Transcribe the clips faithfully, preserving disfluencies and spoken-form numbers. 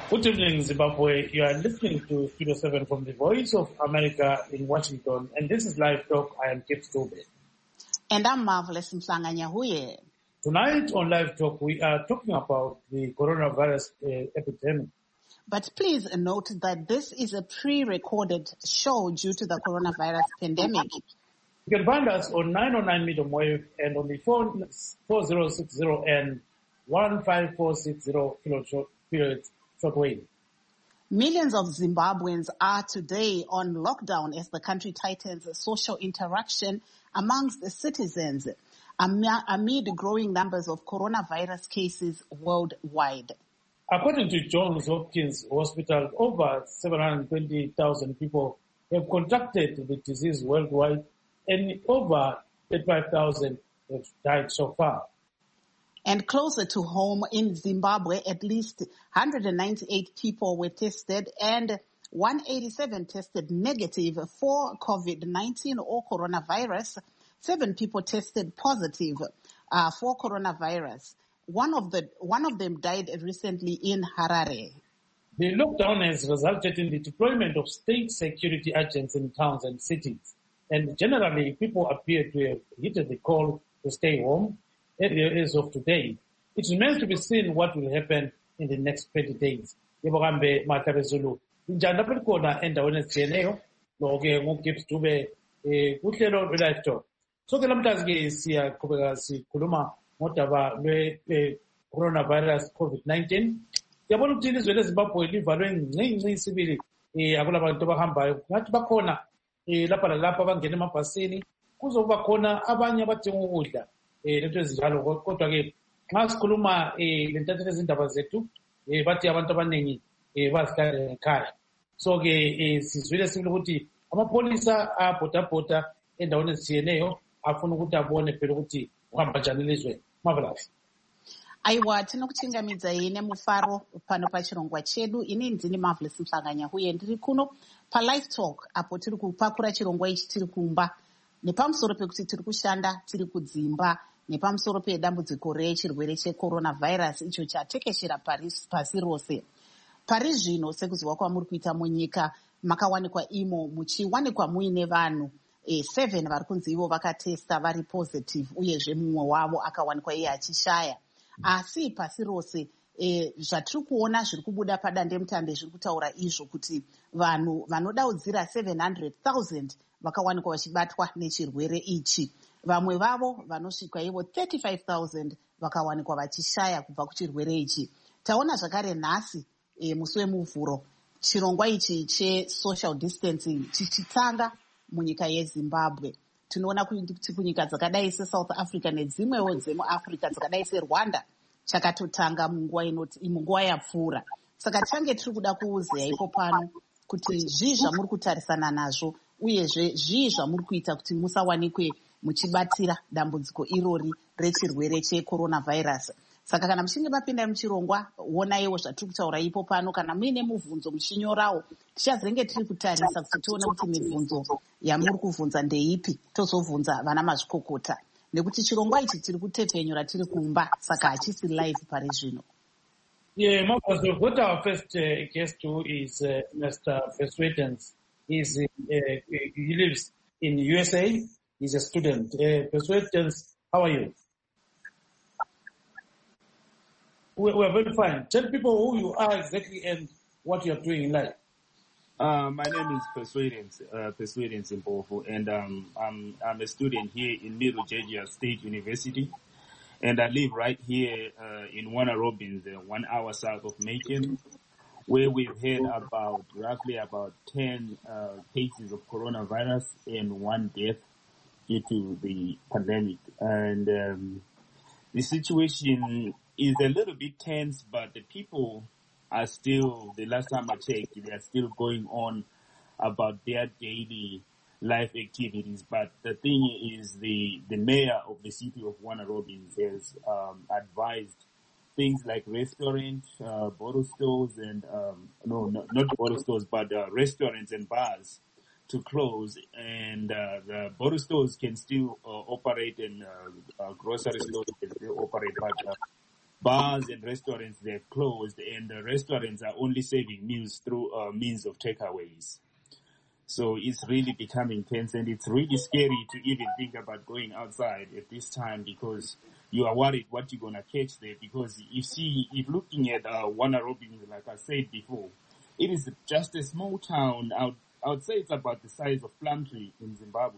Good evening, Zimbabwe. You are listening to Studio seven from the Voice of America in Washington, and this is Live Talk. I am Kip Stube. And I'm Marvelous Mhlanga-Nyahuye. Tonight on Live Talk, we are talking about the coronavirus uh, epidemic. But please note that this is a pre-recorded show due to the coronavirus pandemic. You can find us on nine oh nine medium wave and on the phone four oh six oh and one five four six oh kilohertz shortwave. Millions of Zimbabweans are today on lockdown as the country tightens social interaction amongst the citizens amid growing numbers of coronavirus cases worldwide. According to Johns Hopkins Hospital, over seven hundred twenty thousand people have contracted the disease worldwide, and over thirty-five thousand have died so far. And closer to home in Zimbabwe, at least one hundred ninety-eight people were tested and one hundred eighty-seven tested negative for COVID nineteen or coronavirus. Seven people tested positive uh, for coronavirus. One of the one of them died recently in Harare. The lockdown has resulted in the deployment of state security agents in towns and cities. And generally, people appear to have heeded the call to stay home as of today. It remains to be seen what will happen in the next twenty days. Yebokambe Matabezulu. Injani lapho likhona endaweni ezitshiyeneyo lo-ke nguGibbs Dube kuhlelo lwe-Live Talk. So ke lamhlanje siyaqhubeka sikhuluma ngodaba lwe-coronavirus COVID nineteen. Siyabona ukuthi ilizwe leZimbabwe livalwe ngci isibili akula bantu abahambayo. Ngathi bakhona lapha lalapha abangena emabhasini. Kuzokuba khona abanye abadinga ukudla lento ezinjalo. Kodwa ke nxa sikhuluma lentatheli ezindaba zethu bathi abantu abaningi bazihlala ekhaya. So ke sizwile sibili ukuthi amapholisa abhodabhoda endaweni ezitshiyeneyo afuna ukuthi abone phela ukuthi uhamba njani elizweni. Marvelous. Aiwa, tinokuchingamidza ine mufaro pano pachirongwa chedu. Ini ndini Marvelous Mhlanga-Nyahuye ndiri kuno paLive Talk apo tiri kupakura chirongwa ichi tiri kumba nepamusoro pekuti tiri kushanda tiri kudzimba nepamusoro pedambudziko rechirwere checoronavirus icho chatekeshera pasi rose. Pari zvino sekuziva kwamuri kuita munyika makawanikwa imo muchiwanikwa muine vanhu E, seven vari kunzi ivo vakatesta vari positive uyezve mumwe wavo akawanikwa iye achishaya. Asi pasi rose e, zvatiri kuona zviri kubuda padandemutande zviri kutaura izvo kuti vanhu vanodaudzira seven hundred thousand vakawanikwa vachibatwa nechirwere ichi. Vamwe vavo vanosvika ivo thirty-five thousand vakawanikwa vachishaya kubva kuchirwere ichi. Taona zvakare nhasi e, musi wemuvhuro chirongwa ichi chesocial distancing chichitanga munyika yeZimbabwe. Tinoona kuti kunyika dzakadai seSouth Africa nedzimwewo dzemuAfrica dzakadai seRwanda chakatotanga munguva yapfuura. Saka change tiri kuda kuuzeya ipo pano kuti zvii zvamuri kutarisana nazvo uyezve zvii zvamuri kuita kuti musawanikwe muchibatira dambudziko irori rechirwere checoronavirus. Saka kana muchinge mapinda muchirongwa wonaiwo zvatiri kutaura ipo pano. Kana muine mubvunzo muchinyorawo tichazenge tiri kutarisa kuti tione kuti mibvunzo yamuri kubvunza ndeipi tozobvunza vana mazvikokota nekuti chirongwa ichi tiri kutepenyura tiri kumba saka hachisi live pari zvino. Yeah, Marcus, we've got our first uh, guest who is uh, Mister Persuadens. He's in, uh, he lives in U S A. He's a student. Uh, Persuadens, how are you? We are very fine. Tell people who you are exactly and what you are doing in life. Uh, my name is Persuadens, uh, Persuadens Mpofu, and um, I'm, I'm a student here in Middle Georgia State University, and I live right here uh, in Warner Robins, uh, one hour south of Macon, where we've had about roughly about ten uh, cases of coronavirus and one death due to the pandemic, and um, the situation is a little bit tense, but the people are still, the last time I checked, they are still going on about their daily life activities. But the thing is, the, the mayor of the city of Warner Robins has um, advised things like restaurants, uh, bottle stores, and, um, no, no, not bottle stores, but uh, restaurants and bars to close, and uh, the bottle stores can still uh, operate, and uh, uh, grocery stores can still operate, but uh, bars and restaurants, they've closed, and the restaurants are only serving meals through uh, means of takeaways. So it's really becoming tense, and it's really scary to even think about going outside at this time because you are worried what you're going to catch there. Because you see, if looking at uh, Wanarobin, like I said before, it is just a small town. I would, I would say it's about the size of Plumtree in Zimbabwe.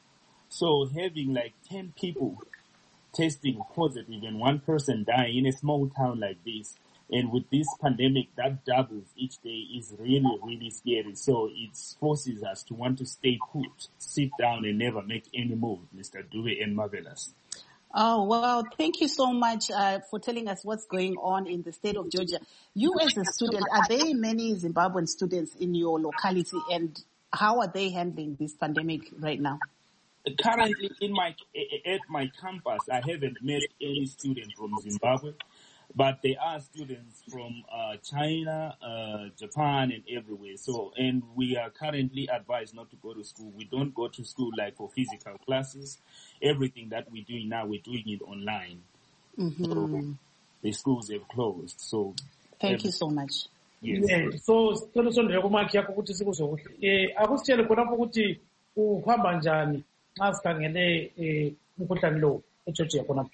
So having like ten people testing positive and one person dying in a small town like this, and with this pandemic that doubles each day, is really, really scary. So it forces us to want to stay put, sit down and never make any move, Mister Dube and Marvelous. Oh, well, thank you so much uh, for telling us what's going on in the state of Georgia. You as a student, are there many Zimbabwean students in your locality, and how are they handling this pandemic right now? Currently, in my at my campus, I haven't met any student from Zimbabwe. But there are students from uh, China, uh, Japan, and everywhere. So, and we are currently advised not to go to school. We don't go to school like for physical classes. Everything that we're doing now, we're doing it online. Mm-hmm. So the schools have closed. So, thank every- you so much. Yes. Yeah. So, tono sondera kumaki yako kuti sikuzo eh akusitele konapo kuti uhamba njani asikhangele eh umkhuhlane lo eGeorgia konapo.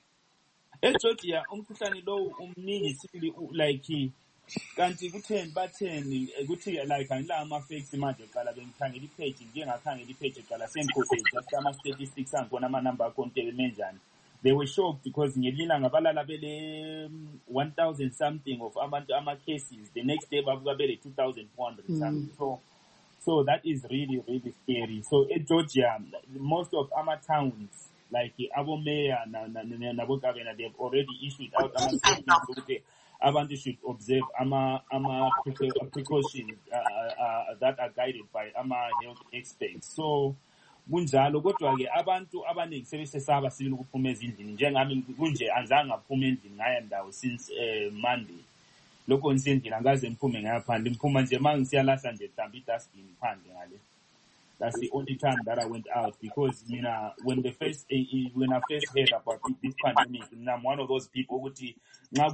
eGeorgia umkhuhlane lo umningi sibili like kanti kutheni batheni ukuthi like ngila ama facts manje qala bengikhangela ipage nje ngakhangela ipage qala sengikhohle just ama statistics angibona ama number akonke menjani. They were shocked because ngelila ngabalala bele one thousand something of abantu ama cases, the next day babuka bele two thousand four hundred mm. something. So so that is really really scary. So eGeorgia most of our towns like Abo Mayor and Nabo Governor, they've already issued out ama statements ukuthi abantu should observe ama ama precautions uh, uh, that are guided by ama health experts. So kunjalo kodwa ke abantu abaningi sebesesaba sibili ukuphuma ezindlini njengami kunje azange ngaphume endlini ngaya ndawo since uh, Monday. Lokho nisendlini angaze ngiphume ngaphandle ngiphuma nje mangisiyalahla nje mhlawumbe idustbin phandle ngale. That's the only time that I went out because, you know, when the first, when I first heard about this pandemic, I'm one of those people who so, I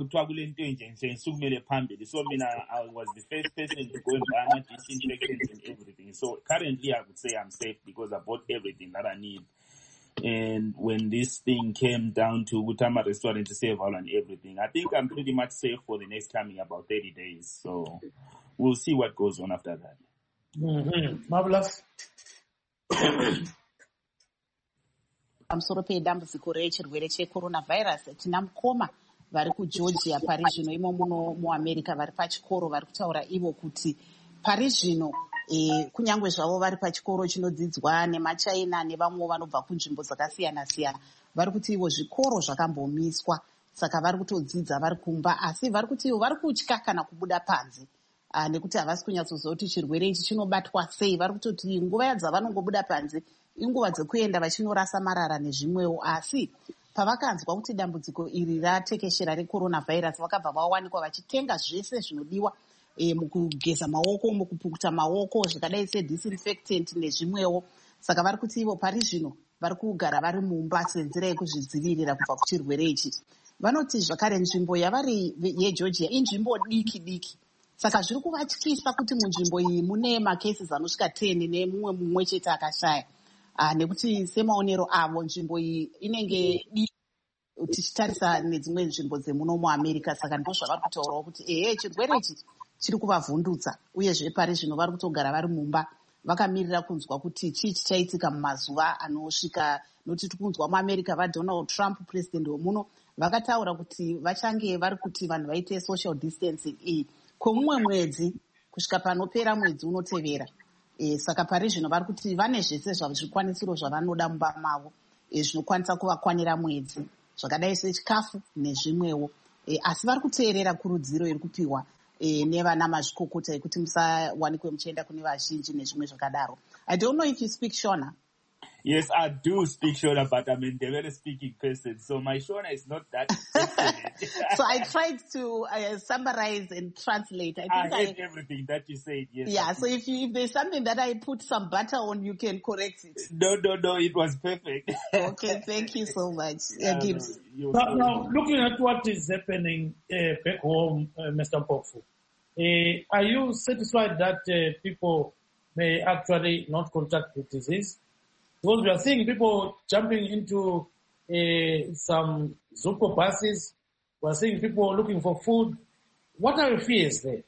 was the first person to go and buy my disinfectants and everything. So currently I would say I'm safe because I bought everything that I need. And when this thing came down to Utama restaurant to save all and everything, I think I'm pretty much safe for the next coming about thirty days. So we'll see what goes on after that. Mm-hmm. Marvelous. Pamusoro pedambudziko rechirwere checoronavirus tina mukoma vari kugeorgia pari zvino imo muno muamerica vari pachikoro vari kutaura ivo kuti pari zvino e, kunyange zvavo vari pachikoro chinodzidzwa nemachina nevamwewo vanobva kunzvimbo dzakasiyana siyana vari kuti ivo zvikoro zvakambomiswa saka vari kutodzidza vari kumba asi vari kuti ivo vari kutya kana kubuda panze. Uh, nekuti havasi kunyatsoziva kuti chirwere ichi chinobatwa sei. Vari kutoti nguva dzavanongobuda panze inguva dzekuenda vachinorasa marara nezvimwewo, asi pavakanzwa kuti dambudziko iri ratekeshera recoronavirus vakabva vawanikwa vachitenga zvese zvinodiwa e, mukugeza maoko, mukupukuta maoko zvikadai sedisinfectant nezvimwewo. Saka vari kuti ivo pari zvino vari kugara vari mumba senzira yekuzvidzivirira kubva kuchirwere ichi. Vanoti zvakare nzvimbo yavari yeGeorgia inzvimbo diki diki. Saka zviri kuvatyisa kuti munzvimbo iyi mune macases anosvika ten nemumwe mumwe chete akashaya. Ah, nekuti semaonero avo nzvimbo iyi inenge tichitarisa nedzimwe nzvimbo dzemuno muAmerica. Saka ndo zvavari kutaurawo kuti ehe chirwere ichi chiri kuvavhundutsa uyezve pari zvino vari kutogara vari mumba vakamirira kunzwa kuti chii chichaitika mumazuva anosvika. Nokuti tikunzwa muAmerica vaDonald Trump president wemuno vakataura kuti vachange vari kuti vanhu vaite social distancing iyi kwemumwe mwedzi kusvika panopera mwedzi unotevera. E, saka pari zvino vari kuti vane zvese zvikwanisiro zvavanoda mumba mavo e, zvinokwanisa kuvakwanira mwedzi zvakadai sechikafu nezvimwewo. E, asi vari kuteerera kurudziro iri kupiwa e, nevana mazvikokota yekuti musawanikwe muchienda kune vazhinji nezvimwe zvakadaro. I don't know if you speak Shona. Yes, I do speak Shona, but I'm a very speaking person, so my Shona is not that excellent. So I tried to uh, summarize and translate. I think I heard I, everything that you said, yes. Yeah, so if you, if there's something that I put some butter on, you can correct it. No, no, no, it was perfect. Okay, thank you so much, uh, Um, Gibbs. you're Now, so now, looking at what is happening uh, back home, uh, Mister Mpofu, uh, are you satisfied that uh, people may actually not contract the disease? Because we are seeing people jumping into uh, some Zuko buses. We are seeing people looking for food. What are your fears there?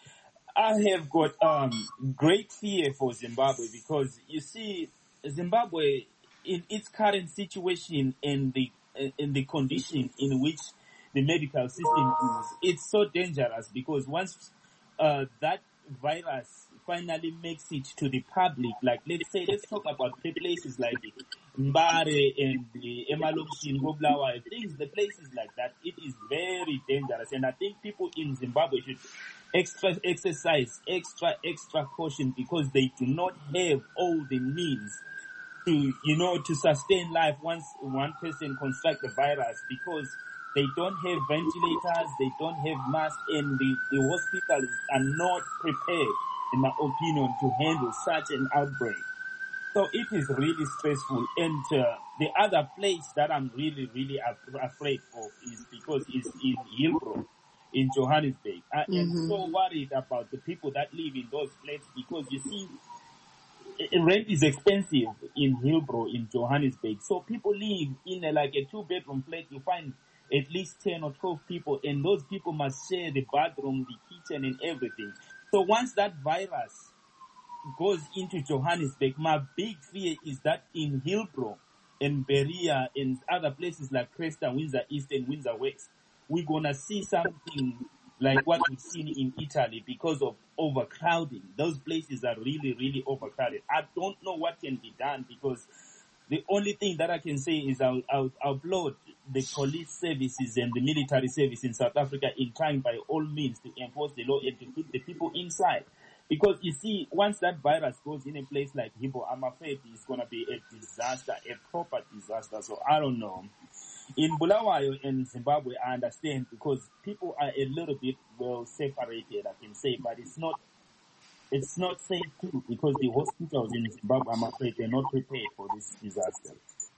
I have got um, great fear for Zimbabwe because you see, Zimbabwe in its current situation and the in the condition in which the medical system is, it's so dangerous because once uh, that virus finally makes it to the public, like let's say, let's talk about the places like Mbare and the Emalopshin, Goblawa, things, the places like that, it is very dangerous. And I think people in Zimbabwe should extra exercise, extra, extra caution because they do not have all the means to, you know, to sustain life once one person contracts the virus because they don't have ventilators, they don't have masks, and the, the hospitals are not prepared, in my opinion, to handle such an outbreak. So it is really stressful. And uh, the other place that I'm really, really af- afraid of is because it's in Hillbrow, in Johannesburg. I am Mm-hmm. so worried about the people that live in those places because you see, rent is expensive in Hillbrow, in Johannesburg. So people live in a, like a two-bedroom flat. You find at least ten or twelve people, and those people must share the bathroom, the kitchen, and everything. So once that virus goes into Johannesburg, my big fear is that in Hillbrow and Berea and other places like Cresta, Windsor East, and Windsor West, we're going to see something like what we've seen in Italy because of overcrowding. Those places are really, really overcrowded. I don't know what can be done because the only thing that I can say is I'll, I'll, I'll applaud the police services and the military service in South Africa in trying by all means to enforce the law and to keep the people inside. Because you see, once that virus goes in a place like Hillbrow, I'm afraid it's going to be a disaster, a proper disaster. So I don't know. In Bulawayo and Zimbabwe, I understand because people are a little bit well separated, I can say, but it's not it's not safe too because the hospitals in Zimbabwe, I'm afraid, they're not prepared for this disaster.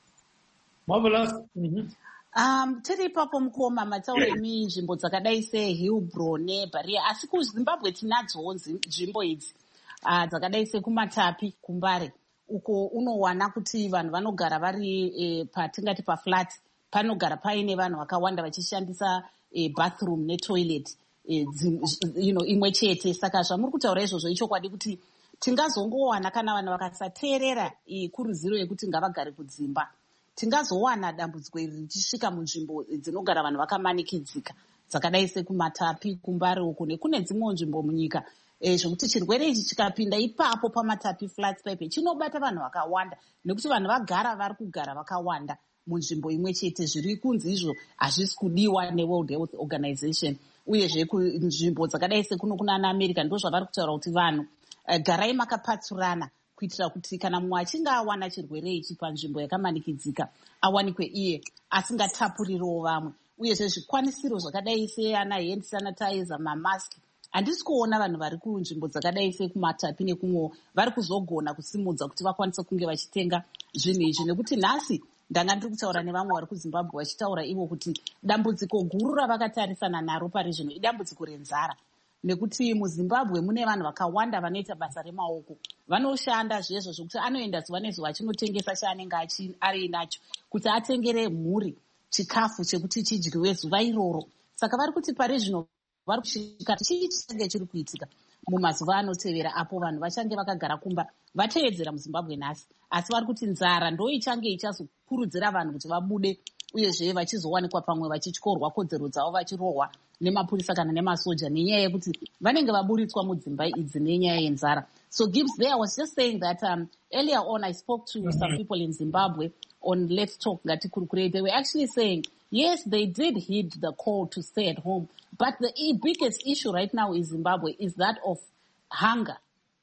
Marvelous. Mm-hmm. Um, tiri ipapo mukoma matauro emi nzvimbo dzakadai seHillbrow neBerea, asi kuZimbabwe tinadzowo nzvimbo idzi uh, dzakadai sekumatapi kumbare uko unowana kuti vanhu vanogara vari eh, patingati paflat panogara paine vanhu vakawanda vachishandisa eh, bathroom netoilet eh, you know, imwe chete. Saka zvamuri kutaura izvozvo ichokwadi kuti tingazongowana kana vanhu vakasateerera eh, kurudziro yekuti ngavagare kudzimba, tingazowana dambudziko iri richisvika munzvimbo dzinogara vanhu vakamanikidzika dzakadai sekumatapi kumbare uku nekune dzimwewo nzvimbo munyika e, zvokuti chirwere ichi chikapinda ipapo pamatapi flats pipe chinobata vanhu vakawanda nekuti vanhu vagara vari kugara vakawanda munzvimbo imwe chete. Zviri kunzi izvo hazvisi kudiwa neWorld Health Organization, uyezve kunzvimbo dzakadai sekuno kuna anaamerica ndo zvavari kutaura kuti vanhu uh, garai makapatsurana kuitira kuti kana mumwe achinge awana chirwere ichi panzvimbo yakamanikidzika awanikwe iye asingatapuririwo vamwe. Uyezve zvikwanisiro zvakadai seana hand sanitizer, mamaski, handisi kuona vanhu vari kunzvimbo dzakadai sekumatapi nekumwewo vari kuzogona kusimudza kuti vakwanise kunge vachitenga zvinhu izvi, nekuti nhasi ndanga ndiri kutaura nevamwe vari kuZimbabwe vachitaura ivo kuti dambudziko guru ravakatarisana naro pari zvino idambudziko renzara, nekuti muZimbabwe mune vanhu vakawanda vanoita basa remaoko, vanoshanda zvezvo zvokuti anoenda zuva nezuva achinotengesa chaanenge ari nacho kuti atengere mhuri chikafu chekuti chidyiwe zuva iroro. Saka vari kuti pari zvino vari kusvika chii chichange chiri kuitika mumazuva anotevera apo vanhu vachange vakagara kumba vateedzera muZimbabwe nhasi, asi vari kuti nzara ndo ichange ichazokurudzira vanhu kuti vabude, uyezve vachizowanikwa pamwe vachityorwa kodzero dzavo vachirohwa nemapurisa kana nemasoja nenyaya yekuti vanenge vaburitswa mudzimba idzi nenyaya yenzara. So Gibbs, there I was just saying that um, earlier on I spoke to mm-hmm. some people in Zimbabwe on Let's Talk Ngati Kurukure. They were actually saying, yes, they did heed the call to stay at home, but the biggest issue right now in Zimbabwe is that of hunger.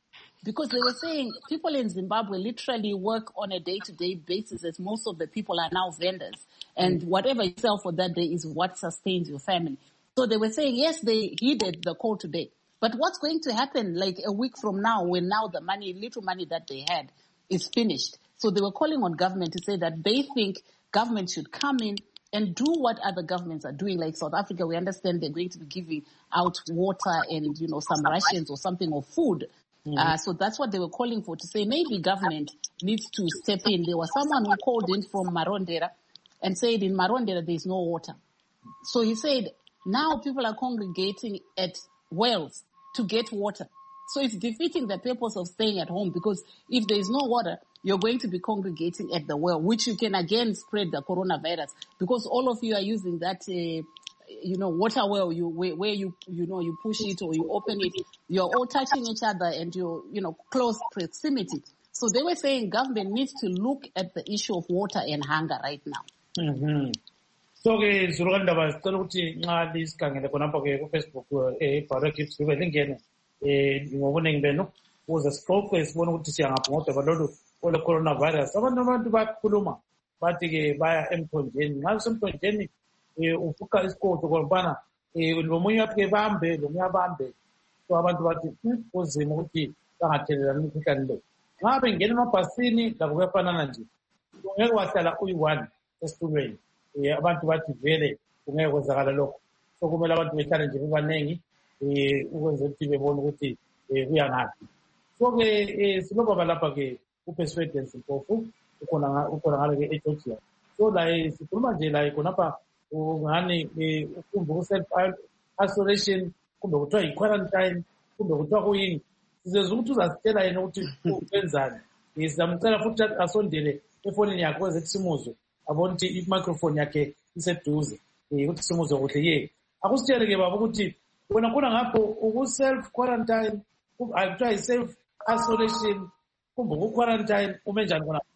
because they were saying people in Zimbabwe literally work on a day-to-day basis, as most of the people are now vendors. And mm. whatever you sell for that day is what sustains your family. So they were saying, yes, they heeded the call today. But what's going to happen like a week from now when now the money, little money that they had is finished? So they were calling on government to say that they think government should come in and do what other governments are doing. Like South Africa, we understand they're going to be giving out water and, you know, some rations or something of food. Mm-hmm. Uh, so that's what they were calling for, to say maybe government needs to step in. There was someone who called in from Marondera and said in Marondera there's no water. So he said now people are congregating at wells to get water. So it's defeating the purpose of staying at home, because if there is no water, you're going to be congregating at the well, which you can again spread the coronavirus, because all of you are using that, uh, you know, water well, you, where, where you, you know, you push it or you open it, you're all touching each other and you're, you know, close proximity. So they were saying government needs to look at the issue of water and hunger right now. Mm-hmm. So ke zurukanda basicela ukuthi nxa lisikangele khonapha ke ku Facebook eh Baraki sibe lingene eh ngobuningi benu ukuze sixoxe sibone ukuthi siyangaphi balolu ole coronavirus. Abantu abantu bakhuluma bathi ke baya emthonjeni, nxa semthonjeni eh ufuka isikhoto ngobana eh lomunye aphe bambe lomunye abambe. So abantu bathi uzima ukuthi bangathelelana imikhuhlane le. Nxa bengena emabhasini lakho kuyafanana nje. Ungeke wahlala uyi-one esitulweni. Eh abantu bathi vele ungeke kwenzakala lokho. So kumele abantu behlale nje bebanengi eh ukwenza ukuthi bebone ukuthi eh kuyangaphi. So ke eh siloba lapha ke uPersuadence Mpofu ukhona ukhona ngale ke eGeorgia. So la sikhuluma nje la khonapha ungani ukumbuka self isolation kumbe kuthiwa i-quarantine kumbe kuthiwa kuyini. Sizezwe ukuthi uzasitshela yena ukuthi wenzani. Sizamcela futhi asondele efonini yakhe kwenze simuzwe abone ukuthi i-microphone yakhe iseduze ukuthi simuzwe kuhle ye. Akusitshele ke baba ukuthi wena khona ngapho uku-self quarantine akuthiwa i-self isolation kumbe uku-quarantine ume njani khona?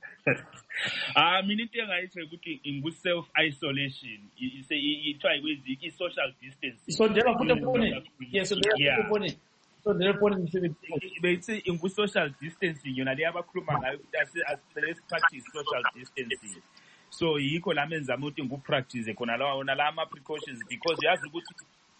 Ah, mina into engayisho ukuthi ingu-self isolation ithiwa i-social distance. Sondela futhi efonini. Yes, sondela futhi efonini. So bethi ingu-social distancing yona le abakhuluma ngayo ukuthi let's practice social distancing. So yikho la menza ukuthi ngu-practice khona lawa la ama-precautions, because yazi ukuthi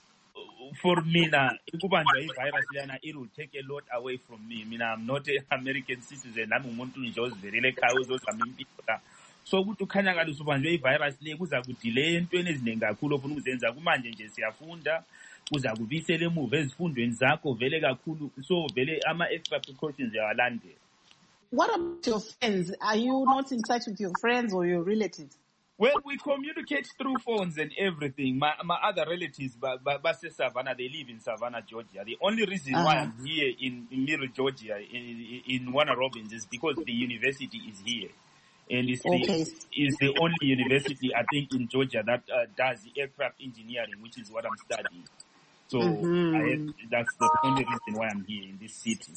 for mina ukubanjwa i-virus lana it will take a lot away from me. Mina I'm not an American citizen, nami umuntu nje ozivelele ekhaya uzozama impilo la. So ukuthi ukhanya kalisa ubanjwe i-virus le kuza kudelay entweni eziningi kakhulu ofuna ukuzenza. Kumanje nje siyafunda kuza kubisela emuva ezifundweni zakho vele kakhulu. So vele ama-extra precautions yawalandela. What about your friends? Are you not in touch with your friends or your relatives? Well, we communicate through phones and everything. My my other relatives, Base Savannah, they live in Savannah, Georgia. The only reason uh-huh. why I'm here in, in Miro, Georgia, in, in Warner Robins, is because the university is here. And it's, okay. the, it's the only university, I think, in Georgia that uh, does aircraft engineering, which is what I'm studying. So mm-hmm. I have, that's the only reason why I'm here in this city.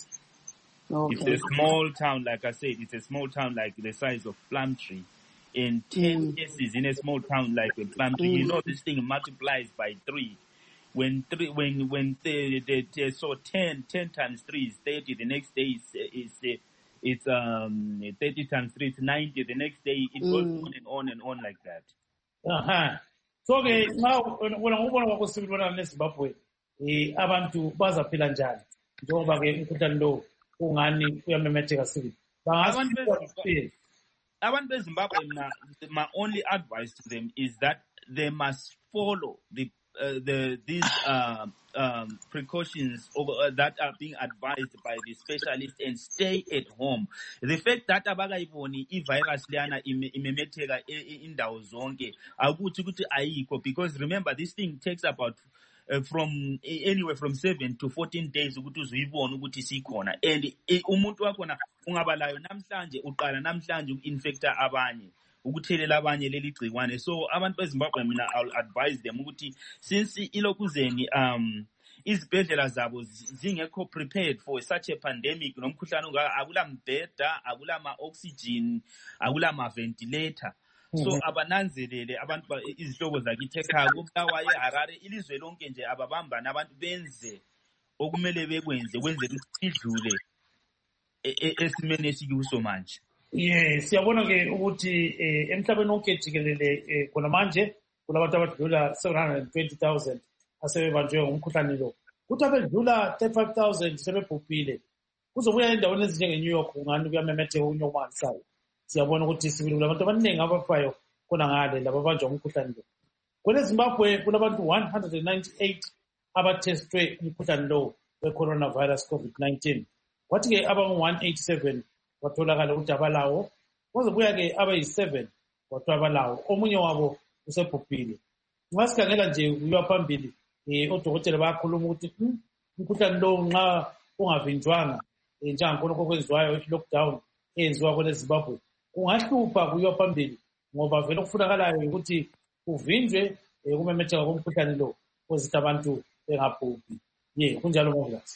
Okay. It's a small town, like I said, it's a small town like the size of Plumtree. In ten mm. cases in a small town like a Plumtree, mm. you know this thing multiplies by three. When three, when when they, they, they so ten, ten times three is thirty. The next day is is it's um thirty times three is ninety. The next day it goes mm. on and on and on like that. Uh huh. So okay, now when ngibona kwakusibona neZimbabwe, eh abantu bazaphila njani njengoba ke umkhuhlane lo ungani uyamemetheka sibili. Bangazi Abantu beZimbabwe, my only advice to them is that they must follow the uh, the these uh, um, precautions over, uh, that are being advised by the specialists and stay at home. The fact that abakayiboni i-virus lana imemetheka indawo zonke akuthi ukuthi ayikho, because remember this thing takes about Uh, from uh, anywhere from seven to fourteen days ukuthi uzuyibona ukuthi sikhona, and uh, umuntu wakhona ungabalayo namhlanje uqala namhlanje uku-infecta abanye ukuthelela abanye leli gcikwane. So abantu beZimbabwe mina I'll advise them ukuthi since ilokuzeni um izibhedlela zabo zingekho prepared for such a pandemic, nomkhuhlane akula mbheda, akula ma-oxygen, akula ma-ventilator. So abananzelele abantu izihlobo zakithi ekhaya kuBulawayo eHarare ilizwe lonke nje ababambana abantu benze okumele bekwenze kwenzela ukuthi sidlule esimene esikuso manje. Yes, siyabona ke ukuthi emhlabeni wonke jikelele khona manje kulabantu abadlula seven hundred twenty thousand asebebanjwe ngumkhuhlane lo. Kuthi abedlula thirty-five thousand sebebhubhile. Kuzobuya endaweni ezinjenge New York ngani kuyamemetheka unyomanisayo. Siyabona ukuthi sibili kulabantu abaningi abafayo khona ngale laba abanjwa ngumkhuhlane lo. Kwele Zimbabwe kulabantu one hundred ninety-eight abatestwe umkhuhlane lo we-coronavirus COVID nineteen. Kwathi ke abangu one eighty-seven watholakala ukuthi abalawo. Kwazobuya ke abayi-seven wathiwa abalawo. Omunye wabo usebhubhile. Nxa sikhangela nje kuyiwa phambili eh odokotela bayakhuluma ukuthi umkhuhlane lo nxa ungavinjwanga njengakhona okwenziwayo i-lockdown eyenziwa kwele Zimbabwe kungahlupha kuyiwa phambili ngoba vele okufunakalayo ukuthi kuvinjwe kumemetheka komkhuhlane lo ukuze abantu bengabhubhi. Ye kunjalo ngokwazi.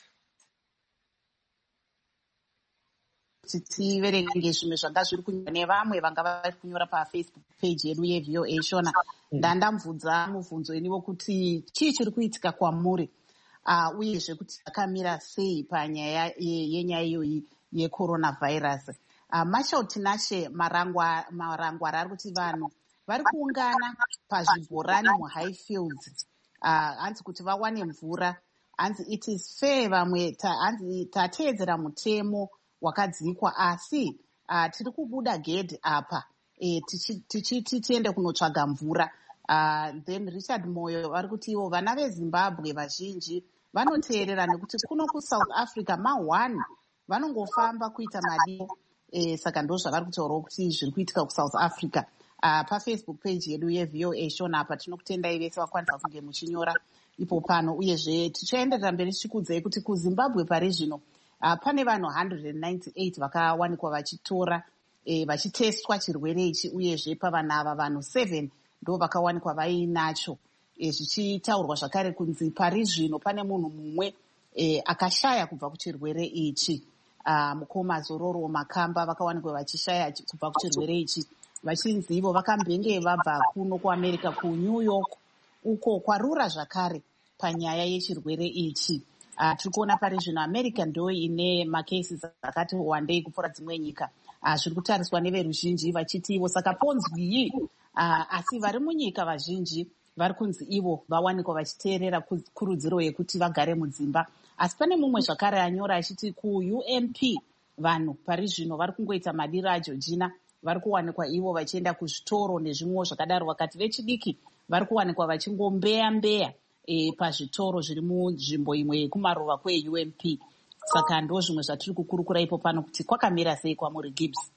Tiverenge zvimwe zvanga zviri kunyora nevamwe vanga vari kunyora pafacebook page yedu yeV O A Shona. Ndandamubvunza mubvunzo iniwo kuti chii chiri kuitika kwamuri uyezve kuti akamira sei panyaya yenyaya iyoyi yecoronavirus. Marshall Tinashe marangwara ari kuti vanhu vari kuungana pazvibhorani muHighfields hanzi kuti vawane mvura. Hanzi it is fair, vamwe hanzi tateedzera mutemo wakadzikwa asi uh, tiri kubuda gedhi apa e, tichiti tiende kunotsvaga mvura. Uh, then Richard Moyo vari kuti ivo vana veZimbabwe vazhinji vanoteerera nekuti kuno kuSouth Africa ma1 vanongofamba kuita madiwo e, saka ndo zvavari kutaurawo kuti zviri kuitika kuSouth Africa. Uh, pafacebook page yedu yeV O A Shona apa tinokutendai vese vakwanisa kunge muchinyora ipo pano uyezve tichaenderera mberi tichikudzai kuti kuZimbabwe pari zvino Uh, pane vanhu one hundred ninety-eight vakawanikwa vachitora e, vachitestwa chirwere ichi uyezve pavana ava vanhu seven ndo vakawanikwa vainacho e, zvichitaurwa zvakare kunzi pari zvino pane munhu mumwe e, akashaya kubva kuchirwere ichi. Uh, mukoma Zororo Makamba vakawanikwa vachishaya kubva kuchirwere ichi vachinzi ivo vakambenge vabva kuno kuAmerica kuNew York uko kwarura zvakare panyaya yechirwere ichi. Uh, tiri kuona pari zvino America ndo ine macases akati wandei kupfuura dzimwe nyika. Uh, zviri kutariswa neveruzhinji vachiti ivo saka ponzwiyi uh, asi vari munyika vazhinji vari kunzi ivo vawanikwa vachiteerera kurudziro yekuti vagare mudzimba. Asi pane mumwe zvakare anyora achiti kuU M P vanhu pari zvino vari kungoita madiro aJeorgina vari kuwanikwa ivo vachienda kuzvitoro nezvimwewo zvakadaro vakati vechidiki vari kuwanikwa vachingombeya mbeya E, pazvitoro zviri munzvimbo imwe yekumaruva kweU M P. Saka ndo zvimwe zvatiri kukurukura ipo pano kuti kwakamira sei kwamuri Gibbs.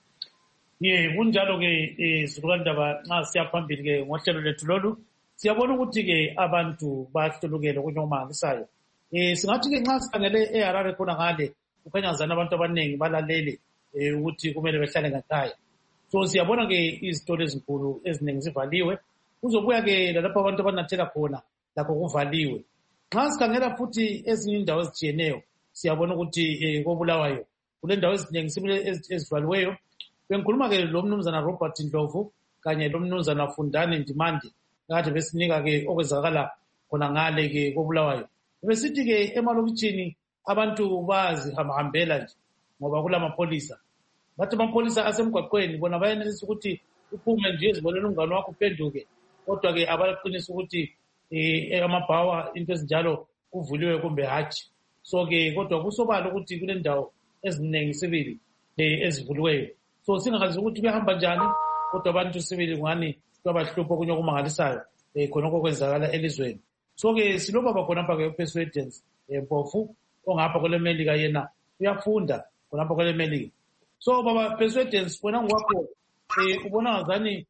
Ye kunjalo ke zvirukandaba nxa siya phambili ke ngohlelo lethu lolu siyabona ukuthi ke abantu bahlulukele kunyomanisayo. Eh singathi ke nxa sikhangele eHarare khona ngale kukhanya zana abantu abaningi balalele ukuthi kumele behlale ngekhaya. So siyabona ke izitolo ezinkulu eziningi zivaliwe. Kuzobuya ke lapho abantu abanathela khona lakho kuvaliwe. Nxa sikhangela futhi ezinye indawo ezijiyeneyo siyabona ukuthi koBulawayo kule ndawo eziningi sibile ezivaliweyo. Bengikhuluma ke lo mnumzana Robert Ndlovu kanye lo mnumzana Fundani Ndimandi kade besinika ke okwenzakala khona ngale ke koBulawayo. Besithi ke emalokitshini abantu bazi hambahambela nje ngoba kula mapolisa. Bathi amapolisa asemgwaqweni bona bayenelisa ukuthi uphume nje ezibonela umngane wakho uphenduke. Kodwa ke abaqinisa ukuthi eh amabhawa into ezinjalo kuvuliwe kumbe hatshi. So ke kodwa kusobala ukuthi kule ndawo eziningi sibili eh ezivuliweyo. So singazi ukuthi kuyahamba njani kodwa abantu sibili ngani kwabahlupho kunye kumangalisayo eh khona okwenzakala elizweni. So ke siloba bakhona apha ke Persuadence empofu ongapha kwele Melika yena uyafunda khona apha kwele Melika. So baba Persuadence wena ngwakho eh ubona ngazani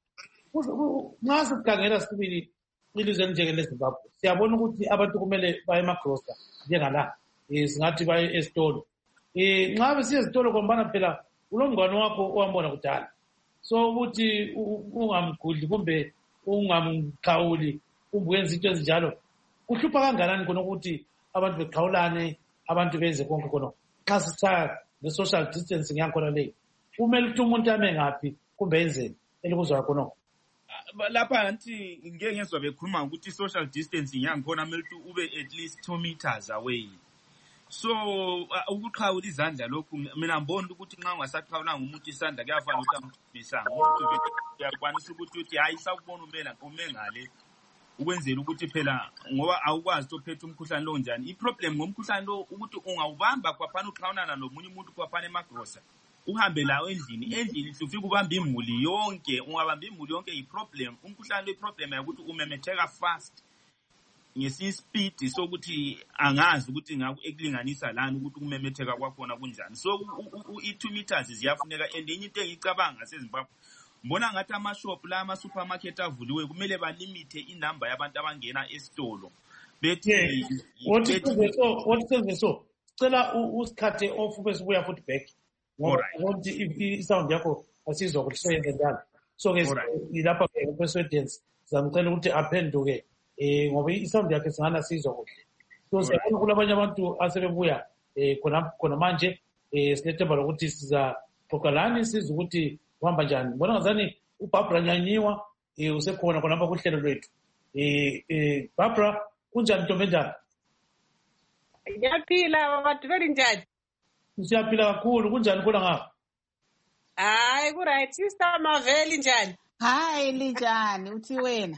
nxa sikhangela sibili ilizwe njengele Zimbabwe siyabona ukuthi abantu kumele baye emagrosa njengala eh singathi baye esitolo eh nxa besiye esitolo kombana phela ulomngane wakho owambona kudala. So ukuthi ungamgudli kumbe ungamkhawuli kumbe wenza into ezinjalo kuhlupha kangakanani khona ukuthi abantu beqhawulane abantu benze konke khona nxa sisaya le social distancing yakhona le kumele ukuthi umuntu ame ngaphi kumbe enzeni elikuzwa khona. Lapha anti ngeke ngezwe bekhuluma ukuthi social distancing yangikhona kumele ube at least two meters away. So ukuqhawula izandla lokhu mina ngibona ukuthi nxa ungasaqhawulanga umuntu isandla kuyafana ukuthi amfisanga umuntu uyakwanisa ukuthi uthi hayi sakubona umela ume ngale ukwenzela ukuthi phela ngoba awukwazi ukuphetha umkhuhlane lo njani. I-problem ngomkhuhlane lo ukuthi ungawubamba kwaphana uqhawunana nomunye umuntu kwaphana emagrosa uhambe lawo endlini endlini ufika ubamba imuli yonke ungabamba imuli yonke i-problem. Umkhuhlane lo i-problem ukuthi umemetheka fast ngesinye speed sokuthi angazi ukuthi ngakuekulinganisa lana ukuthi kumemetheka kwakhona kunjani. So i-two meters ziyafuneka and enye into engicabanga seZimbabwe mbona ngathi ama-shop la ama-supermarket avuliwe kumele balimite inamba yabantu abangena esitolo bethi what is so cela usikhathe off bese buya futhi back ngoba isound yakho asizwa ukuthi seyenze njalo. So ke lapha ke Persuadence zamcela ukuthi aphenduke eh ngoba isound yakhe singana sizwa kuhle. So siyabona kulabanye abantu asebebuya eh khona khona manje eh sinethemba lokuthi siza xoxalani sizwe ukuthi uhamba njani. Mbona ngazani uBarbara Nyanyiwa eh usekhona khona lapha kuhlelo lwethu. Eh eh Barbara kunjani ntombi njani? Ngiyaphila abantu vele njani? Siyaphila kakhulu kunjani khona ngapha? Hayi ku right sister Maveli njani? Hayi linjani uthi wena?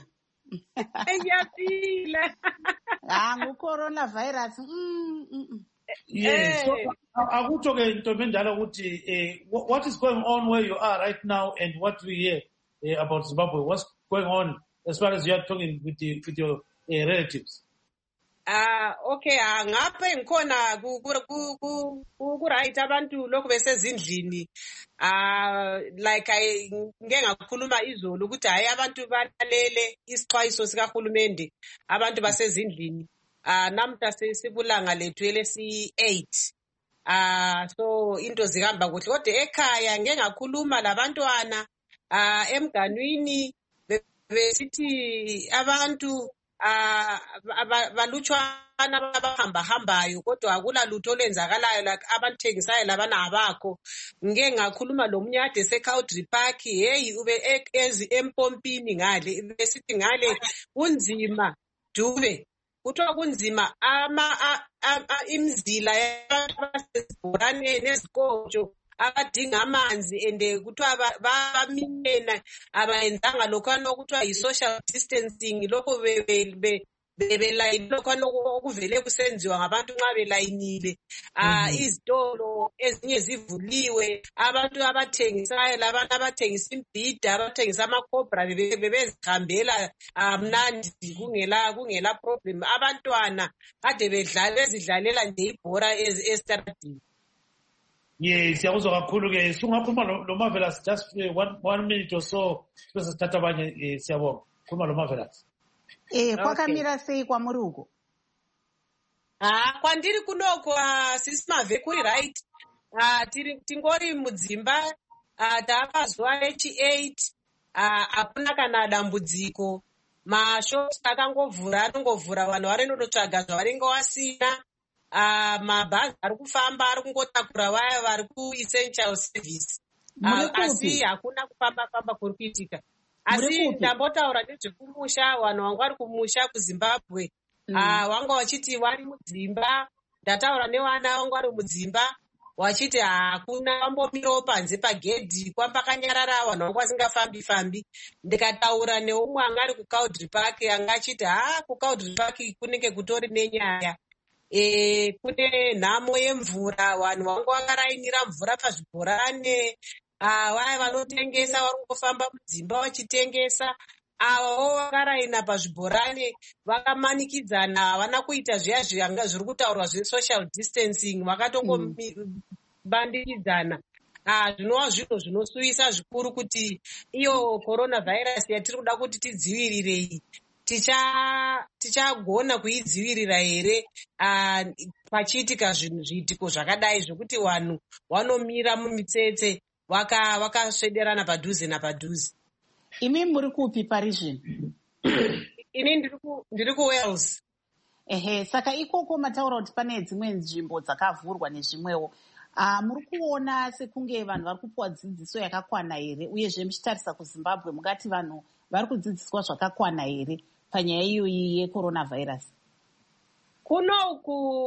Ngiyaphila. Ah ngu coronavirus. Mm. Yes. So akutsho ke ntombi njalo ukuthi eh what is going on where you are right now and what we hear eh, about Zimbabwe, what's going on as far as you are talking with the, with your uh, relatives? Ah okay ngapha engikhona ku ku ku right abantu lokho besezindlini ah like I ngeke ngakhuluma izolo ukuthi hayi abantu balalele isixwayiso sika hulumende abantu basezindlini ah namhla sesibulanga lethu elesi eight ah so into zihamba kuhle kodwa ekhaya ngeke ngakhuluma labantwana ah emganwini besithi abantu ah balutshwana abahamba hambayo kodwa akula lutho olenzakalayo like abanthengisayo labana abakho. Ngeke ngakhuluma lomnyade seCowdry Park hey ube ezi empompini ngale besithi ngale kunzima Dube kuthiwa kunzima ama imizila yabantu basezibhoraneni nezikotsho abadinga amanzi ende kuthiwa baminena abayenzanga lokhwana okuthiwa yi-social distancing lokho bebelayini lokhwana okuvele kusenziwa ngabantu nxa belayinile ah izitolo ezinye zivuliwe abantu abathengisayo labantu abathengisa imbhida abathengisa amakhobra bebezihambela mnandi kungela kungela problem. Abantwana kade bedlala bezidlalela nje ibhora estradini. Yes, siyakuzwa kakhulu ke sungakhuluma lo Marvelous just one one minute or so bese sithatha abanye siyabonga khuluma lo Marvelous. Eh kwakamira sei kwa muruko? Ah kwandiri kunoko sismave kuri right. Ah tiri tingori mudzimba ah takazwa H eight ah apuna kana dambudziko. Mashops akangovhura anongovhura vanhu varinotsvaga zvavanenge vasina. Ah mabhazi ari kufamba ari kungotakura vaya vari ku-essential service. Ah asi hakuna kufamba famba kuri kuitika. Asi ndambotaura nezvekumusha vanhu vangu vari kumusha kuZimbabwe. Ah vanga vachiti vari mudzimba ndataura nevana vangu vari mudzimba wachiti hakuna vambomirawo panze pagedhi kwambakanyarara vanhu vangu vasingafambi fambi. Ndikataura neumwe anga ari kuCowdry Park anga achiti ha kuCowdry Park kunenge kutori nenyaya. E kune nhamo yemvura vanhu vangu vakarainira mvura pazvibhorane vaya vanotengesa vari kungofamba mudzimba vachitengesa avo vakaraina pazvibhorane vakamanikidzana havana kuita zviya zvanga zviri kutaurwa zvesocial distancing vakatongobandiridzana. Zvinova zvinhu zvinosuvisa zvikuru kuti iyo coronavirus yatiri kuda kuti tidzivirirei tichagona kuidzivirira here pachiitika zvinhu zviitiko zvakadai zvokuti vanhu vanomira mumitsetse vakasvederana padhuze napadhuze. Imi muri kupi Parisian? Ini ndiri kuWales. Ehe, saka ikoko mataura kuti pane dzimwe nzvimbo dzakavhurwa nezvimwewo. Ah, muri kuona sekunge vanhu vari kupuwa dzidziso yakakwana here uyezve muchitarisa kuZimbabwe mungati vanhu vari kudzidziswa zvakakwana here panyaya iyoyi yecoronavirus? kuno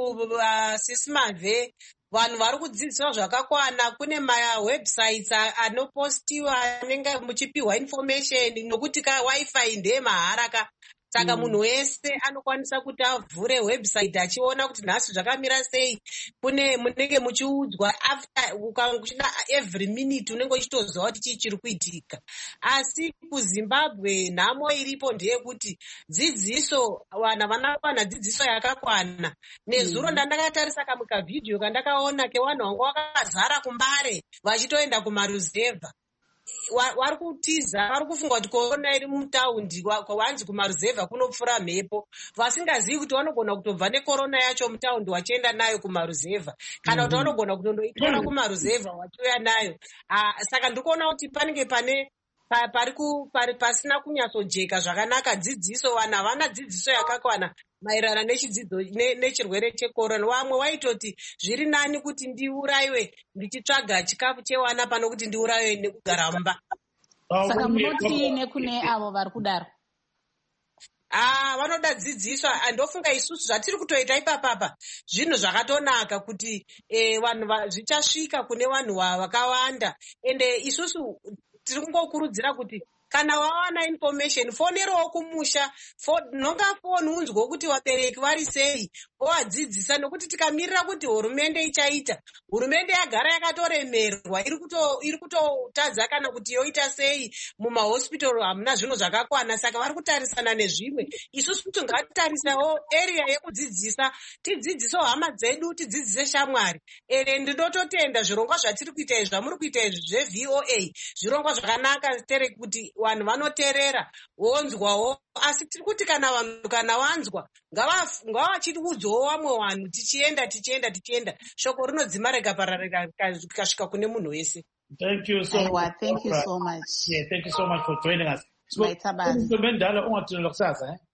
kusismave vanhu vari kudzidziswa zvakakwana. Kune mawebsites anopostiwa anenge muchipiwa information nokuti ka wifi ndeye mahara ka. Saka mm. munhu wese anokwanisa kuti avhure website achiona kuti nhasi zvakamira sei. Kune munenge muchiudzwa after ukakuchida every minute unenge uchitoziva kuti chii chiri kuitika. Asi kuZimbabwe nhamo iripo ndeyekuti dzidziso vana vanawana dzidziso yakakwana. Nezuro mm. ndandakatarisa kamwe kavidhio kandakaona kevanhu vangu vakazara kuMbare vachitoenda kumaruzevha. Vari kutiza, vari kufunga kuti korona iri mutaundi kwavanzi kumaruzevha kunopfura mhepo. Vasingazivi kuti vanogona kutobva nekorona yacho mutaundi vachienda nayo kumaruzevha. Kana kuti vanogona kutondoitora kumaruzevha vachiuya nayo. Saka ndikuona kuti panenge pane pari pasina kunyatsojeka zvakanaka dzidziso. Vanhu havana dzidziso yakakwana maererano nechidzidzo nechirwere chekorona. Vamwe vaitoti zviri nani kuti ndiurayiwe ndichitsvaga chikafu chewana pano kuti ndiurayiwe nekugara mumba. Saka munoti nekune avo vari kudaro? Ah, vanoda dzidziso. Ndofunga isusu zvatiri kutoita ipapapa zvinhu zvakatonaka kuti vanhu zvichasvika kune vanhu vakawanda. Ende isusu tiri kungokurudzira kuti kana wawana information fonerowo kumusha, nonga foni unzwe kuti vabereki vari sei, ovadzidzisa. Nokuti tikamirira kuti hurumende ichaita, hurumende yagara yakatoremerwa, iri kutotadza kana kuti yoita sei. Mumahospital hamuna zvinhu zvakakwana, saka vari kutarisana nezvimwe. Isusu tingatarisawo area yekudzidzisa, tidzidzisewo hama dzedu, tidzidzise shamwari. Ere ndinototenda zvirongwa zvatiri kuita izvi, zvamuri kuita izvi zveV O A, zvirongwa zvakanaka tere kuti vanhu vanoterera wonzwawo. Asi tiri kuti kana vanhu kana wanzwa ngavachiudzawo vamwe vanhu tichienda tichienda tichienda. Shoko rinodzima rikapararira rikasvika kune munhu wese. Thank you so much. Thank you so much. Yeah, thank you so much for joining us. Maitabazi. Ungatilo kusasa eh?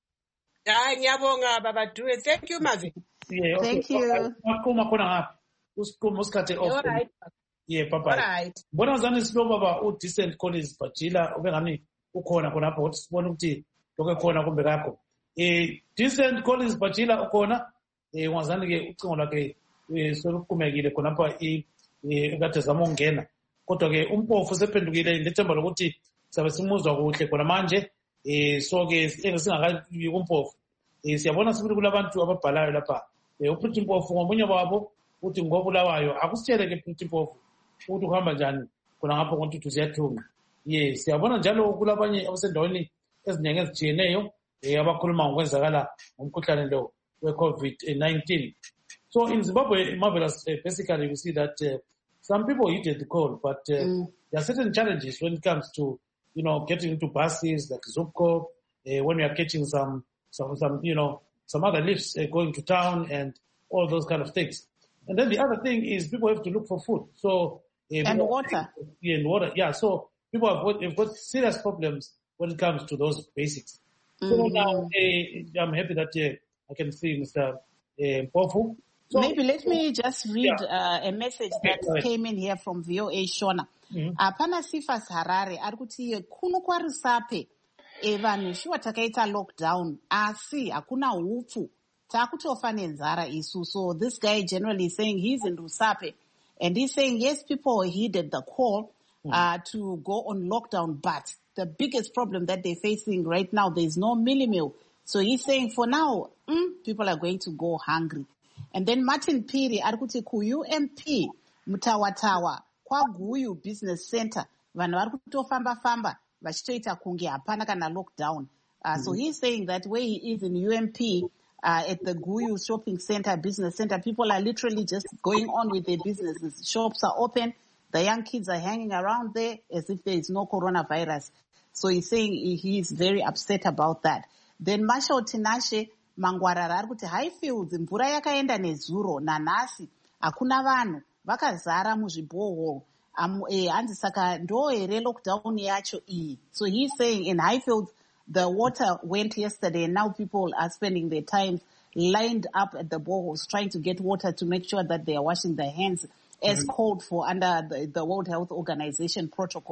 Ah, nyabonga baba Dube. Thank you Mavi. Yeah, okay. Thank you. Makuma kuna ngapi? Usikuma usikate off. All right. Yeah, papa. All right. Bona zani silo baba u Decent Collins Bajila ube ngani ukhona khona apho ukuthi sibone ukuthi lokho khona kumbe kakho. Eh Decent Collins Bajila ukhona eh wazani ke ucingo lakhe solukumekile khona apha eh ekade zama ungena. Kodwa ke umpofu sephendukile lethemba lokuthi sabe simuzwa kuhle khona manje eh so ke singakayi kumpofu. Eh siyabona sibili kulabantu ababhalayo lapha. Eh uPhuthi Mpofu ngomunye wabo uthi ngobulawayo akusitshele ke Phuthi Mpofu ukuthi uhamba njani khona ngapha ngontuthu ziyathunga. Yes, siyabona njalo kulabanye abasendaweni ezinyanga ezijiyeneyo eh abakhuluma ngokwenzakala ngomkhuhlane lo we-COVID nineteen. So in Zimbabwe, marvelous, uh, basically we see that uh, some people heeded the call, but uh, mm. there are certain challenges when it comes to, you know, getting into buses like Zupco, uh, when we are catching some, some, some, you know, some other lifts uh, going to town and all those kind of things. And then the other thing is people have to look for food. So uh, and water. Yeah, and water. Yeah. So people have got, have got serious problems when it comes to those basics. Mm-hmm. So now uh, I'm happy that uh, I can see Mister Uh, Mpofu. So, maybe let me just read yeah. uh, a message that okay, came in here from V O A Shona. Apana Sifas Harare arikuti kuno kwarisape evanhu shuwa takaita lockdown asi hakuna hupfu takutofa nenzara isu. So this guy generally is saying he's in Rusape and he's saying yes, people heeded the call mm. uh, to go on lockdown, but the biggest problem that they're facing right now, there's no milli meal. So he's saying for now mm, people are going to go hungry. And then Martin Piri arikuti ku U M P mutawatawa kwa Guyu Business Center vanhu vari kutofamba famba vachitoita kunge hapana kana lockdown. Uh, mm-hmm. So he's saying that where he is in U M P uh, at the Guyu Shopping Center, Business Center, people are literally just going on with their businesses. Shops are open. The young kids are hanging around there as if there is no coronavirus. So he's saying he is very upset about that. Then Marshall Tinashe Mangwarara arikuti Highfields mvura yakaenda nezuro nanhasi hakuna vanhu vakazara muzvibhohol hanzi saka ndo here lockdown yacho iyi. So he's saying in Highfields the water went yesterday and now people are spending their time lined up at the boreholes trying to get water to make sure that they are washing their hands as mm-hmm. called for under the, the World Health Organization protocol.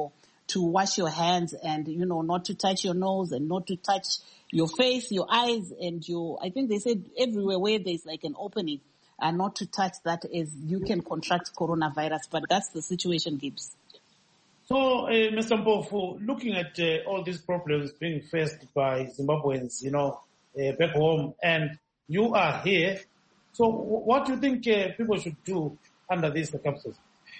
to wash your hands and, you know, not to touch your nose and not to touch your face, your eyes, and your, I think they said everywhere where there's like an opening, uh, not to touch that, as you can contract coronavirus. But that's the situation, Gibbs. So, uh, Mister Mpofu, looking at uh, all these problems being faced by Zimbabweans, you know, uh, back home, and you are here, so what do you think uh, people should do under these circumstances?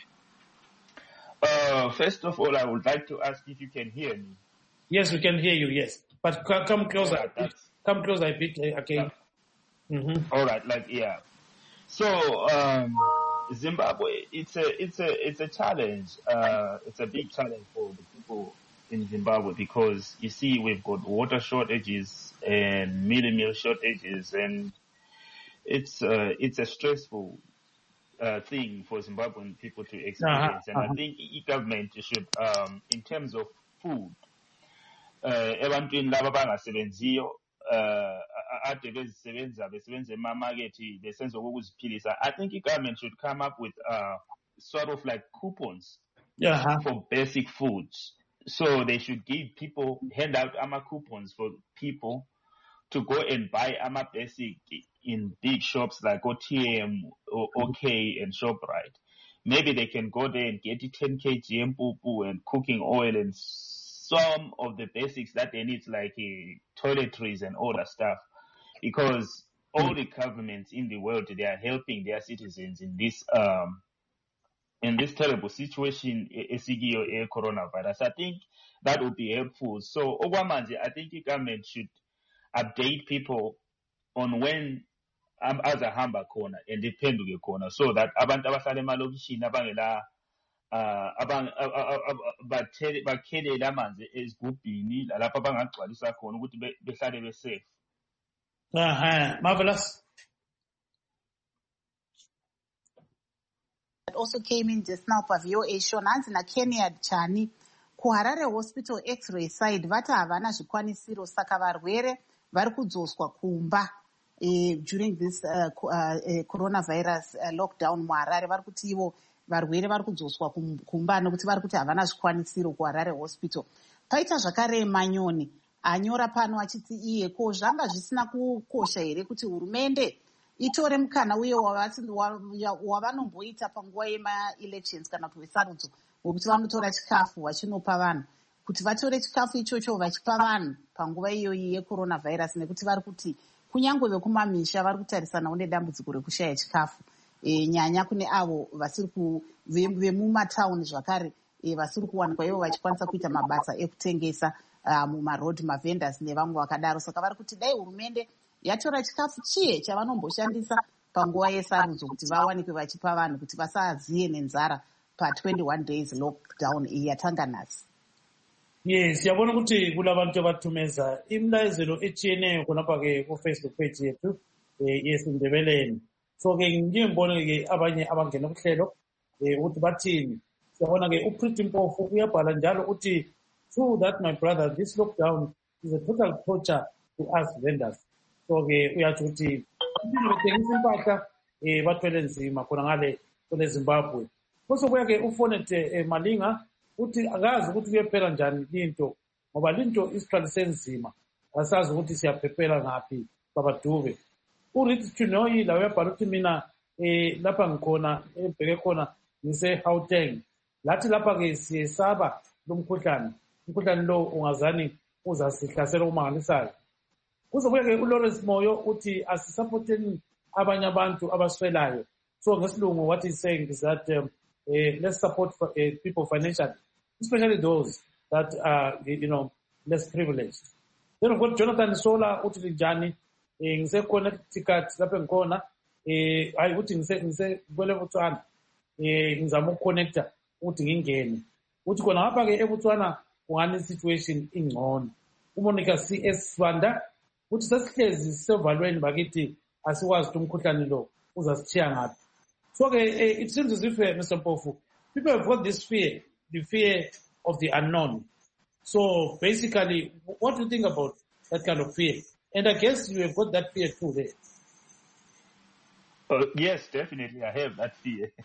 Uh, first of all, I would like to ask if you can hear me. Yes, we can hear you, yes. But come closer, All right, come closer a bit, uh, okay. Yeah. Mm-hmm. All right, like, yeah. So, um, Zimbabwe, it's a, it's a, it's a challenge. Uh, it's a big challenge for the people in Zimbabwe because you see, we've got water shortages and mealie meal shortages, and it's, uh, it's a stressful Uh, thing for Zimbabwean people to experience. Uh-huh, and uh-huh. I think the government should, um, in terms of food, ebantwini laba bangasebenziyo ade bezisebenza besebenza emamakethe besenza ukuziphilisa, I think the government should come up with uh, sort of like coupons uh-huh. for basic foods. So they should give people, hand out ama coupons for people to go and buy ama basic in big shops like O T M or OK and ShopRite. Maybe they can go there and get ten kilograms mpupu and cooking oil and some of the basics that they need, like uh, toiletries and all that stuff. Because all the governments in the world, they are helping their citizens in this um in this terrible situation, a coronavirus. I think that would be helpful. So, Okwamanje, I think the government should update people on when um, as a hamba corner and depend on corner, so that abantu abahlala emalokishini abangela uh abang bakhelela amanzi ezigubhini lapha abangagcwalisa khona ukuthi behlale be safe. Uh-huh. Marvelous. That also came in just now pavio esho nanzi na Kenya Chani ku Harare Hospital X-ray side vati havana zvikwanisiro saka varwere vari kudzoswa kumba uh, during this uh, uh, uh, coronavirus uh, lockdown muHarare. Vari kuti ivo varwere vari kudzoswa kumba nokuti vari kuti havana zvikwanisiro kuHarare Hospital. Paita zvakare Manyoni anyora pano achiti iye ko zvanga zvisina kukosha here kuti hurumende itore mukana uye wavanomboita panguva yema-elections kana kuti vesarudzo wekuti vanotora chikafu vachinopa vanhu, kuti vatore chikafu ichocho vachipa vanhu panguva iyoyi yecoronavirus, nekuti vari kuti kunyange vekumamisha vari kutarisanawo nedambudziko rekushaya chikafu, e, nyanya kune avo vasiri vemumatauni zvakare e, vasiri kuwanikwa ivo vachikwanisa kuita mabasa ekutengesa uh, mumaroad mavendors nevamwe vakadaro. Saka vari kuti dai hurumende yatora chikafu chiye chavanomboshandisa panguva yesarudzo kuti vawanikwe vachipa vanhu kuti vasaziye nenzara pa twenty-one days lockdown iyi yatanga nhasi. Yes, yabona ukuthi kula bantu abathumeza imlayezelo etshiyeneyo khonapha ke ku Facebook page yethu eh yesindebeleni. So ke ngiyibone ke abanye abangena kuhlelo eh ukuthi bathini. Siyabona ke uPretty Mpofu uyabhala njalo uthi, true that my brother, this lockdown is a total torture to us vendors. So ke uyathi ukuthi bethengisa impahla eh bathwele nzima khona ngale kule Zimbabwe. Bose kuya ke ufonete Malinga uthi akazi ukuthi kuyephela njani into ngoba linto isithwalise nzima, asazi ukuthi siyaphephela ngaphi babadube. uRithi Chinoyi la uyabhala uthi mina eh lapha ngikhona ebheke khona ngise Gauteng, lathi lapha ke siyesaba lomkhuhlane, umkhuhlane lo ungazani uzasihlasela umangalisayo. Kuzobuya ke uLawrence Moyo uthi asisupporteni abanye abantu abaswelayo. So ngesilungu what he's saying is that um, uh, let's support uh, people financially, especially those that are, you know, less privileged. Then of course Jonathan Sola uthi linjani eh ngise Connecticut lapha ngikhona eh hayi uthi ngise ngise kwele Botswana eh ngizama ukuconnecta uthi ngingene uthi khona ngapha ke eBotswana kungani situation ingcono. uMonica C S Banda uthi sesihlezi sisevalweni bakithi asikwazi ukuthi umkhuhlane lo uzasithiya ngaphi. So okay, it seems as if uh, Mister Mpofu, people have got this fear, the fear of the unknown. So basically, what do you think about that kind of fear? And I guess you have got that fear too there. Uh, yes, definitely, I have that fear.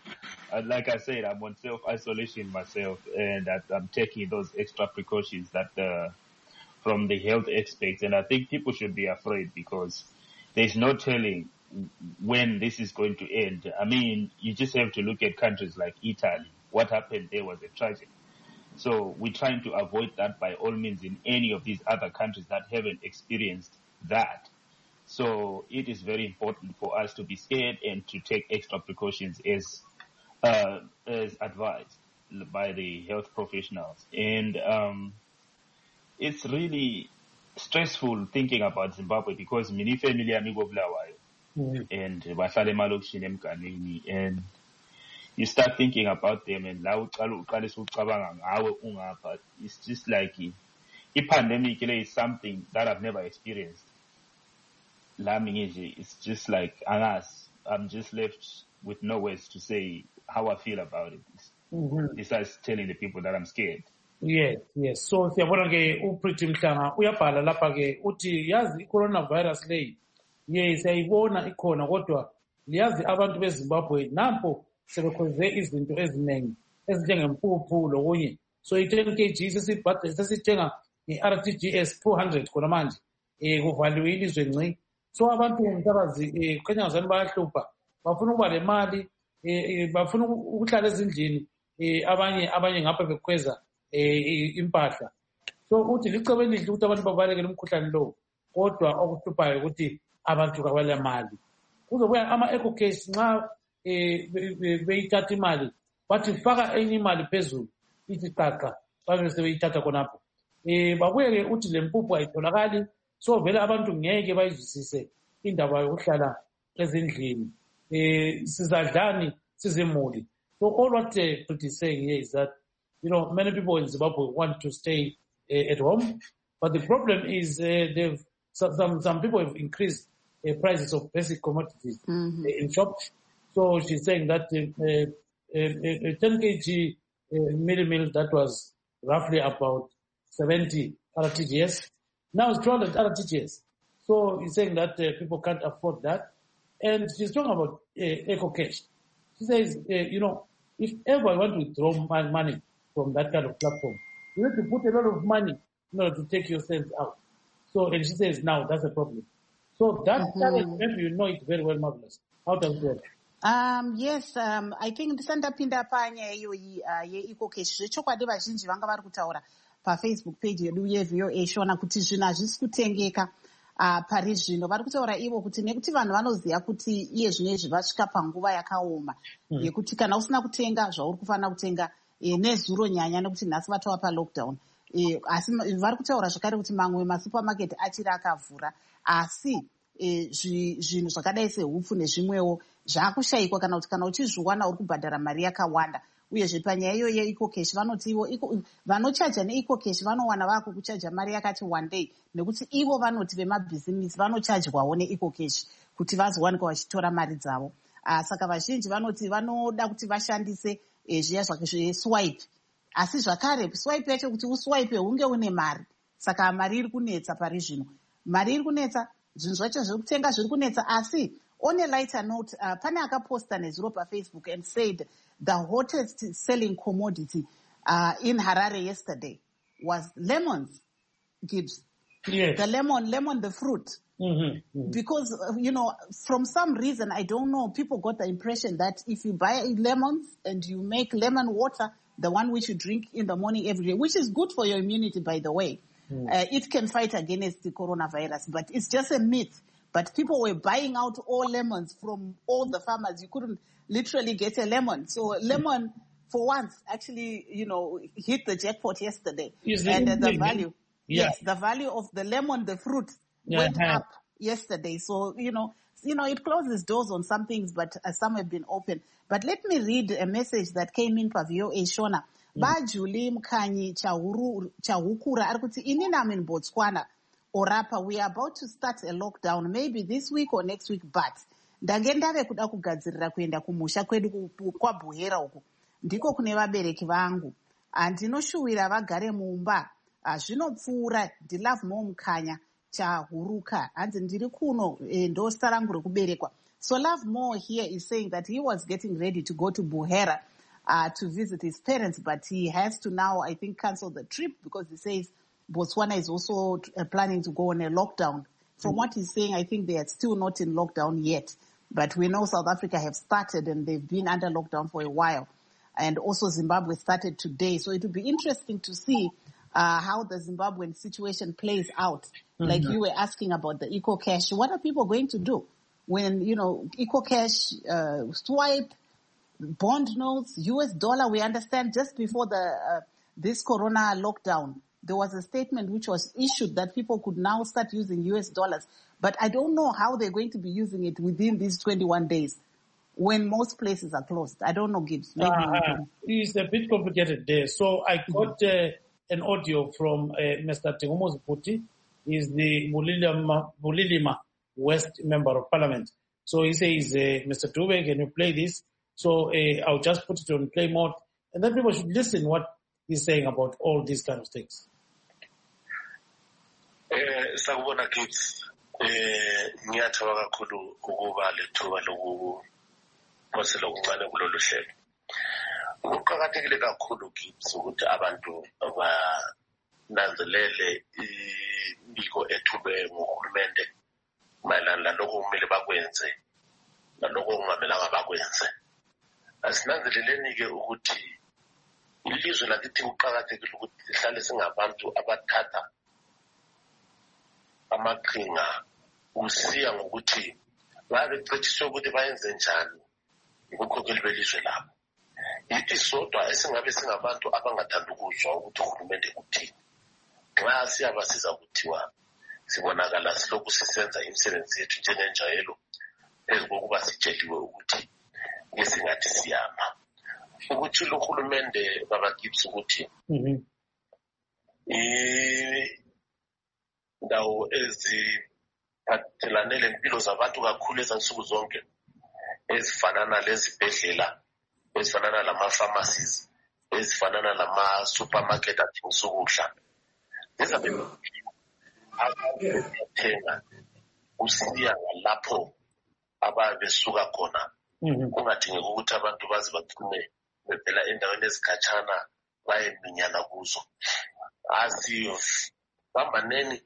uh, like I said, I'm on self-isolation myself, and that I'm taking those extra precautions that uh, from the health experts. And I think people should be afraid because there's no telling when this is going to end. I mean, you just have to look at countries like Italy. What happened there was a tragedy. So we're trying to avoid that by all means in any of these other countries that haven't experienced that. So it is very important for us to be scared and to take extra precautions as uh, as advised by the health professionals. And um, it's really stressful thinking about Zimbabwe because many family amigo blawayo and bahlala emalokishini emganwini, and you start thinking about them and la uqala uqalisa ucabanga ngawe ungapha. It's just like a pandemic is something that I've never experienced. It's just like I'm just left with no words to say how I feel about it. Mm-hmm. Besides telling the people that I'm scared. Yes, yes. So siyabona ke uPriti Mhlanga uyabhala lapha ke uthi yazi i-coronavirus leyi yes ayibona ikhona kodwa liyazi abantu beZimbabwe nampo sebekhonze izinto eziningi ezinjengempuphu lokunye. So i-ten kilograms sesithenga i-R T G S two hundred khona manje eh kuvaliwe ilizwe ngci. So abantu ngomthakazi eh kukhanya ngazani bayahlupha bafuna ukuba le mali eh bafuna ukuhlala ezindlini eh abanye abanye ngapha bekweza eh impahla. So uthi licebo elihle ukuthi abantu babalekele umkhuhlane lo kodwa okuhluphayo ukuthi abantu kabala mali. Kuzobuya ama eco case nxa eh beyithatha imali bathi faka enye imali phezulu ithi qaqa babe sebeyithatha khonapho. Eh babuye ke uthi lempuphu ayitholakali. So vele abantu ngeke bayizwisise indaba yokuhlala ezindlini eh sizadlani sizimuli. So all what uh, Priti is saying here is that you know many people in Zimbabwe want to stay uh, at home, but the problem is uh, they've some, some some people have increased uh, prices of basic commodities mm-hmm. uh, in shops. So she's saying that uh, uh, uh, a ten kilograms uh, mealie meal that was roughly about seventy R T G S. Now it's two hundred R T G S. So he's saying that uh, people can't afford that. And she's talking about uh, Eco Cash. She says, uh, you know, if ever I want to withdraw my money from that kind of platform, you have to put a lot of money in order to take yourself out. So, and she says, now that's a problem. So that mm-hmm. challenge, maybe you know it very well, Marvelous. How does it work? Um, yes, um, I think ndisandapinda panya iyo ye-Eco Cash. Zvechokwadi vazhinji vanga vari kutaura paFacebook page yedu yeV O A shona kuti zvinhu hazvisi kutengeka uh, pari zvino. Vari kutaura ivo kuti nekuti vanhu vanoziva kuti iye zvinezvi vasvika panguva yakaoma mm. yekuti kana usina kutenga zvauri kufanira kutenga e, nezuro nyanya nekuti nhasi vatova palockdown. E, asi vari kutaura zvakare kuti mamwe masupermarket achiri akavhura asi e, zvinhu zvakadai sehupfu nezvimwewo zvaakushayikwa kana kuti kana uchizviwana uri kubhadhara mari yakawanda. Uyezve panyaya iyo yeEco Cash vanoti ivo vanochaja neEco Cash vanowana vako kuchaja mari yakati one day nekuti ivo vanoti vemabhizinisi vanochajwawo neEco Cash kuti vazowanika vachitora mari dzavo. Uh, saka vazhinji vanoti vanoda kuti vashandise eh, zviya zvake zveswipe asi zvakare swipe yacho kuti uswipe hunge une mari saka mari iri kunetsa pari zvino. Mari iri kunetsa zvinhu zvacho zvekutenga zviri kunetsa asi on a lighter note uh, pane akaposta nezuro paFacebook and said the hottest selling commodity uh, in Harare yesterday was lemons, Gibbs. Yes. The lemon, lemon, the fruit. Mm-hmm. Mm-hmm. Because, uh, you know, from some reason, I don't know, people got the impression that if you buy lemons and you make lemon water, the one which you drink in the morning every day, which is good for your immunity, by the way, mm. uh, it can fight against the coronavirus, but it's just a myth. But people were buying out all lemons from all the farmers. You couldn't literally get a lemon. So lemon, for once, actually, you know, hit the jackpot yesterday. And uh, the value, yeah. yes, the value of the lemon, the fruit, yeah, went yeah. up yesterday. So, you know, you know, it closes doors on some things, but uh, some have been open. But let me read a message that came in pa V O A Shona. Mm. Ba Julie Mkhanyi Chahukura arikuti inini I'm in Botswana. Orapa, we are about to start a lockdown, maybe this week or next week, but ndange ndave kuda kugadzirira kuenda kumusha kwedu kwaBuhera uku ndiko kune vabereki vangu andinoshuwira vagare mumba zvinopfuura ndilove mo Mkhanya Chahuruka hanzi ndiri kuno e, ndosta rangu rekuberekwa So Love Moore here is saying that he was getting ready to go to Buhera uh, to visit his parents, but he has to now, I think, cancel the trip because he says Botswana is also uh, planning to go on a lockdown. From mm-hmm. what he's saying, I think they are still not in lockdown yet. But we know South Africa have started and they've been under lockdown for a while. And also Zimbabwe started today. So it will be interesting to see uh, how the Zimbabwean situation plays out. Mm-hmm. Like you were asking about the EcoCash. What are people going to do when, you know, EcoCash, uh, swipe, bond notes, U S dollar? We understand just before the uh, this corona lockdown, there was a statement which was issued that people could now start using U S dollars. But I don't know how they're going to be using it within these twenty-one days when most places are closed. I don't know, Gibbs. Maybe uh, it's a bit complicated there. So I got uh, an audio from uh, Mister Tingomo Ziputi. He's the Bulilima, Bulilima West Member of Parliament. So he says, uh, Mister Dube, can you play this? So uh, I'll just put it on play mode. And then people should listen what he's saying about all these kind of things. Sawubona kids, eh ngiyathola kakhulu ukuba lethuba lokuphosela okuncane kulolu hlelo. Kuqakathekile kakhulu kids ukuthi abantu abananzelele ibiko ethube ngohulumende mayelana nalokho kumele bakwenze nalokho kungamelanga bakwenze. Asinanzeleleni ke ukuthi ilizwe lakithi kuqakathekile ukuthi sihlale singabantu abathatha amaqhinga usiya ngokuthi babecetshiswe ukuthi bayenze njani ukukhokhela belizwe labo. Isodwa esingabe singabantu abangathanda ukuzwa ukuthi uhulumende uthini. Nxa siyabasiza kuthiwa sibonakala silokhu sisenza imisebenzi yethu njengenjayelo phezu kokuba sitsheliwe ukuthi ngesingathi siyama. Ukuthi lo hulumende babagibisa ukuthi indawo eziphathelane lempilo zabantu kakhulu ezinsuku zonke ezifana nalezibhedlela ezifana nalama-pharmacies ezifana nalama-supermarket athengisa ukudla lezabe abathenga usiya lapho ababesuka khona kungadingeki ukuthi abantu baze bagcine bevela endaweni ezikhatshana bayeminyana kuzo. Asibambaneni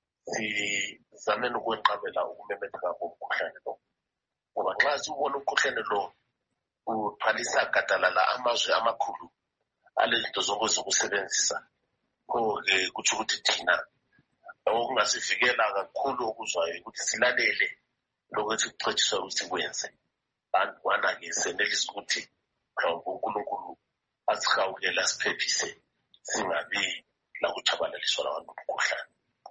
sizameni ukwenqabela ukumemetheka komkhuhlane lo. Ngoba nxa siwubona umkhuhlane lo uthwalisa gadalala amazwe amakhulu alezinto zonke zokusebenzisa, ko-ke kutsho ukuthi thina okungasivikela kakhulu okuzwayo ukuthi silalele lokuthi kucetshiswa ukuthi sikwenze. Bantu-ke senelisa ukuthi uNkulunkulu asihawukele asiphephise singabi lakutshabalaliswa labantu umkhuhlane.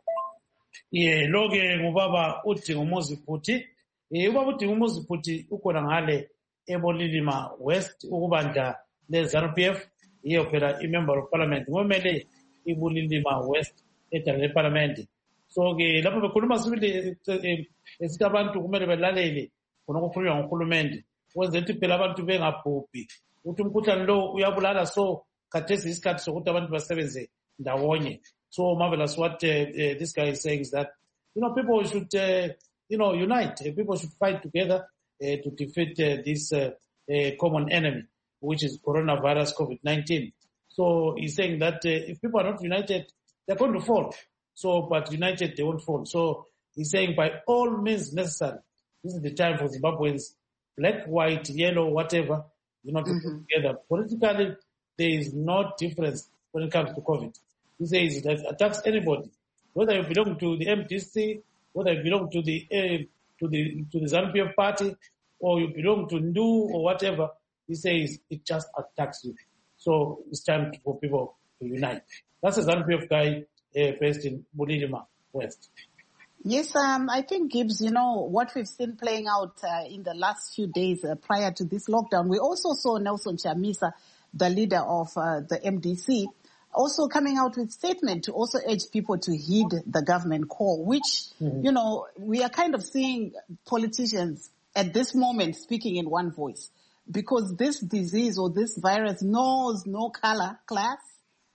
Yeah, lo-ke ngubaba uDingomo Ziputi. Eh ubaba uDingomo Ziputi ukhona ngale eBolilima West ukubandla le-ZANU P F, yiyo phela i-member of parliament ngomele iBolilima West edala leparlament. So-ke lapho bekhuluma sibili esithi abantu kumele belalele khona okukhulunywa nguhulumende ukwenzela ukuthi phela abantu bengabhubhi ukuthi umkhuhlane lo uyabulala. So khathesi isikhathi sokuthi abantu basebenze ndawonye. So marvelous what uh, uh, this guy is saying is that, you know, people should, uh, you know, unite. Uh, people should fight together uh, to defeat uh, this uh, uh, common enemy, which is coronavirus COVID nineteen. So he's saying that uh, if people are not united, they're going to fall. So, but united, they won't fall. So he's saying by all means necessary, this is the time for Zimbabweans, black, white, yellow, whatever, you know, to mm-hmm. put together. Politically, there is no difference when it comes to COVID. He says it attacks anybody, whether you belong to the M D C, whether you belong to the uh, to the to the ZANU P F party, or you belong to N D U or whatever. He says it just attacks you. So it's time for people to unite. That's a ZANU P F guy uh, based in Bulilima West. Yes, um, I think, Gibbs, you know, what we've seen playing out uh, in the last few days uh, prior to this lockdown, we also saw Nelson Chamisa, the leader of uh, the M D C, also coming out with statement to also urge people to heed the government call, which, mm-hmm. you know, we are kind of seeing politicians at this moment speaking in one voice, because this disease or this virus knows no color, class,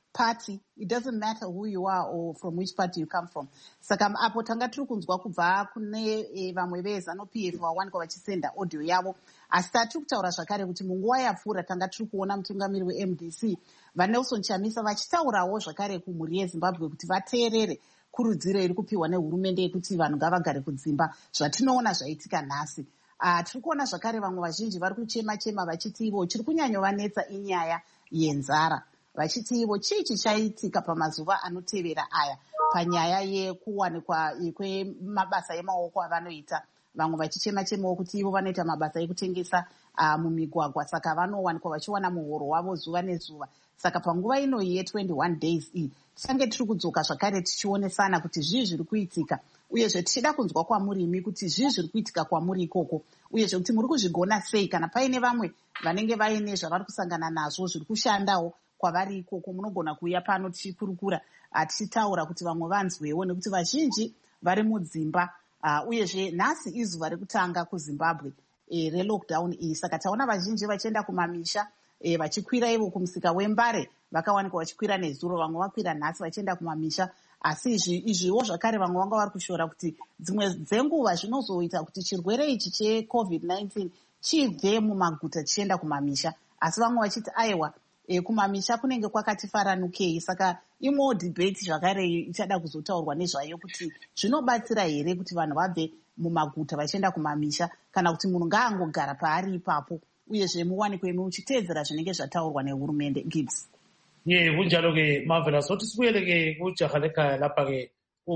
party. It doesn't matter who you are or from which party you come from. Saka apo tanga tiri kunzwa kubva kune e, vamwe veZANU-P F vawanikwa vachisenda audio yavo. Asi tiri kutaura zvakare kuti munguva yapfuura tanga tiri kuona mutungamiri weM D C vaNelson Chamisa vachitaurawo zvakare kumhuri yeZimbabwe kuti vateerere kurudziro iri kupiwa nehurumende yekuti vanhu ngavagare kudzimba, zvatinoona zvaitika nhasi. Uh, tiri kuona zvakare vamwe vazhinji vari kuchema chema vachiti ivo chiri kunyanyovanetsa inyaya yenzara, vachiti ivo chii chichaitika pamazuva anotevera aya panyaya yekuwanikwa kwemabasa emaoko avanoita. Vamwe vachichema chemawo kuti ivo vanoita mabasa ekutengesa uh, mumigwagwa, saka vanowanikwa vachiwana muhoro wavo zuva nezuva. Saka panguva ino ye twenty-one days iyi tichange tiri kudzoka zvakare tichionesana kuti zvii zviri kuitika, uyezve tichida kunzwa kwamurimi kuti zvii zviri kuitika kwamuri ikoko, uyezve kuti muri kuzvigona sei kana paine vamwe vanenge vaine zvavari kusangana nazvo zviri kushandawo kwavari ikoko. Munogona kuuya pano tichikurukura tichitaura kuti vamwe vanzwewo, nekuti vazhinji vari mudzimba. Uh, uyezve nhasi izuva rekutanga kuZimbabwe e, relockdown iyi, saka taona vazhinji vachienda kumamisha e, vachikwira ivo kumusika wembare vakawanikwa vachikwira nezuro, vamwe vakwira nhasi vachienda kumamisha. Asi izvi izviwo zvakare vamwe vanga vari kushora kuti dzimwe dzenguva zvinozoita kuti chirwere ichi checovid nineteen chibve mumaguta chichienda kumamisha, asi vamwe vachiti aiwa e, kumamisha kunenge kwakati faranukei. Saka imwewo debate zvakare ichada kuzotaurwa nezvayo kuti zvinobatsira here kuti vanhu vabve mumaguta vachienda kumamisha kana kuti munhu ngaangogara paari ipapo, uyezve muwanikwe muchiteedzera zvinenge zvataurwa nehurumende. Gibbs. Ye kunjalo ke Marvelous. Sothi sibuyele ke kujaha lekhaya lapha ke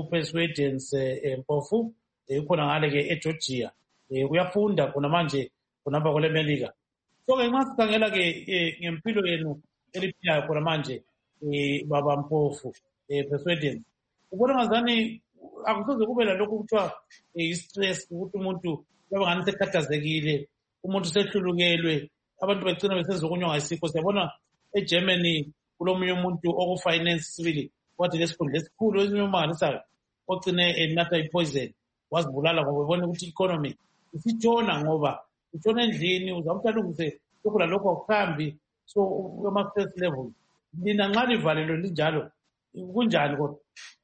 uPersuadence Mpofu ukhona ngale ke eGeorgia. Uyafunda khona manje khonapha kule Melika. So ke nxa sikhangela ke ngempilo yenu eliphilayo khona manje baba Mpofu Persuadence, ubona ngazani akusoze kube lalokho kuthiwa i-stress ukuthi umuntu yaba ngani sekhathazekile, umuntu sehlulukelwe, abantu becina besezokunywa ngesifo. Siyabona eGermany kulomunye umuntu okufinance sibili wathi lesikhundla esikhulu esimangalisayo ogcine enatha ipoison wazibulala ngoba ebona ukuthi economy isitshona, ngoba utshona endlini uzamhlalungise lokho lalokho akuhambi. So ama-stress level lina nxa livalelwe linjalo kunjani kodwa?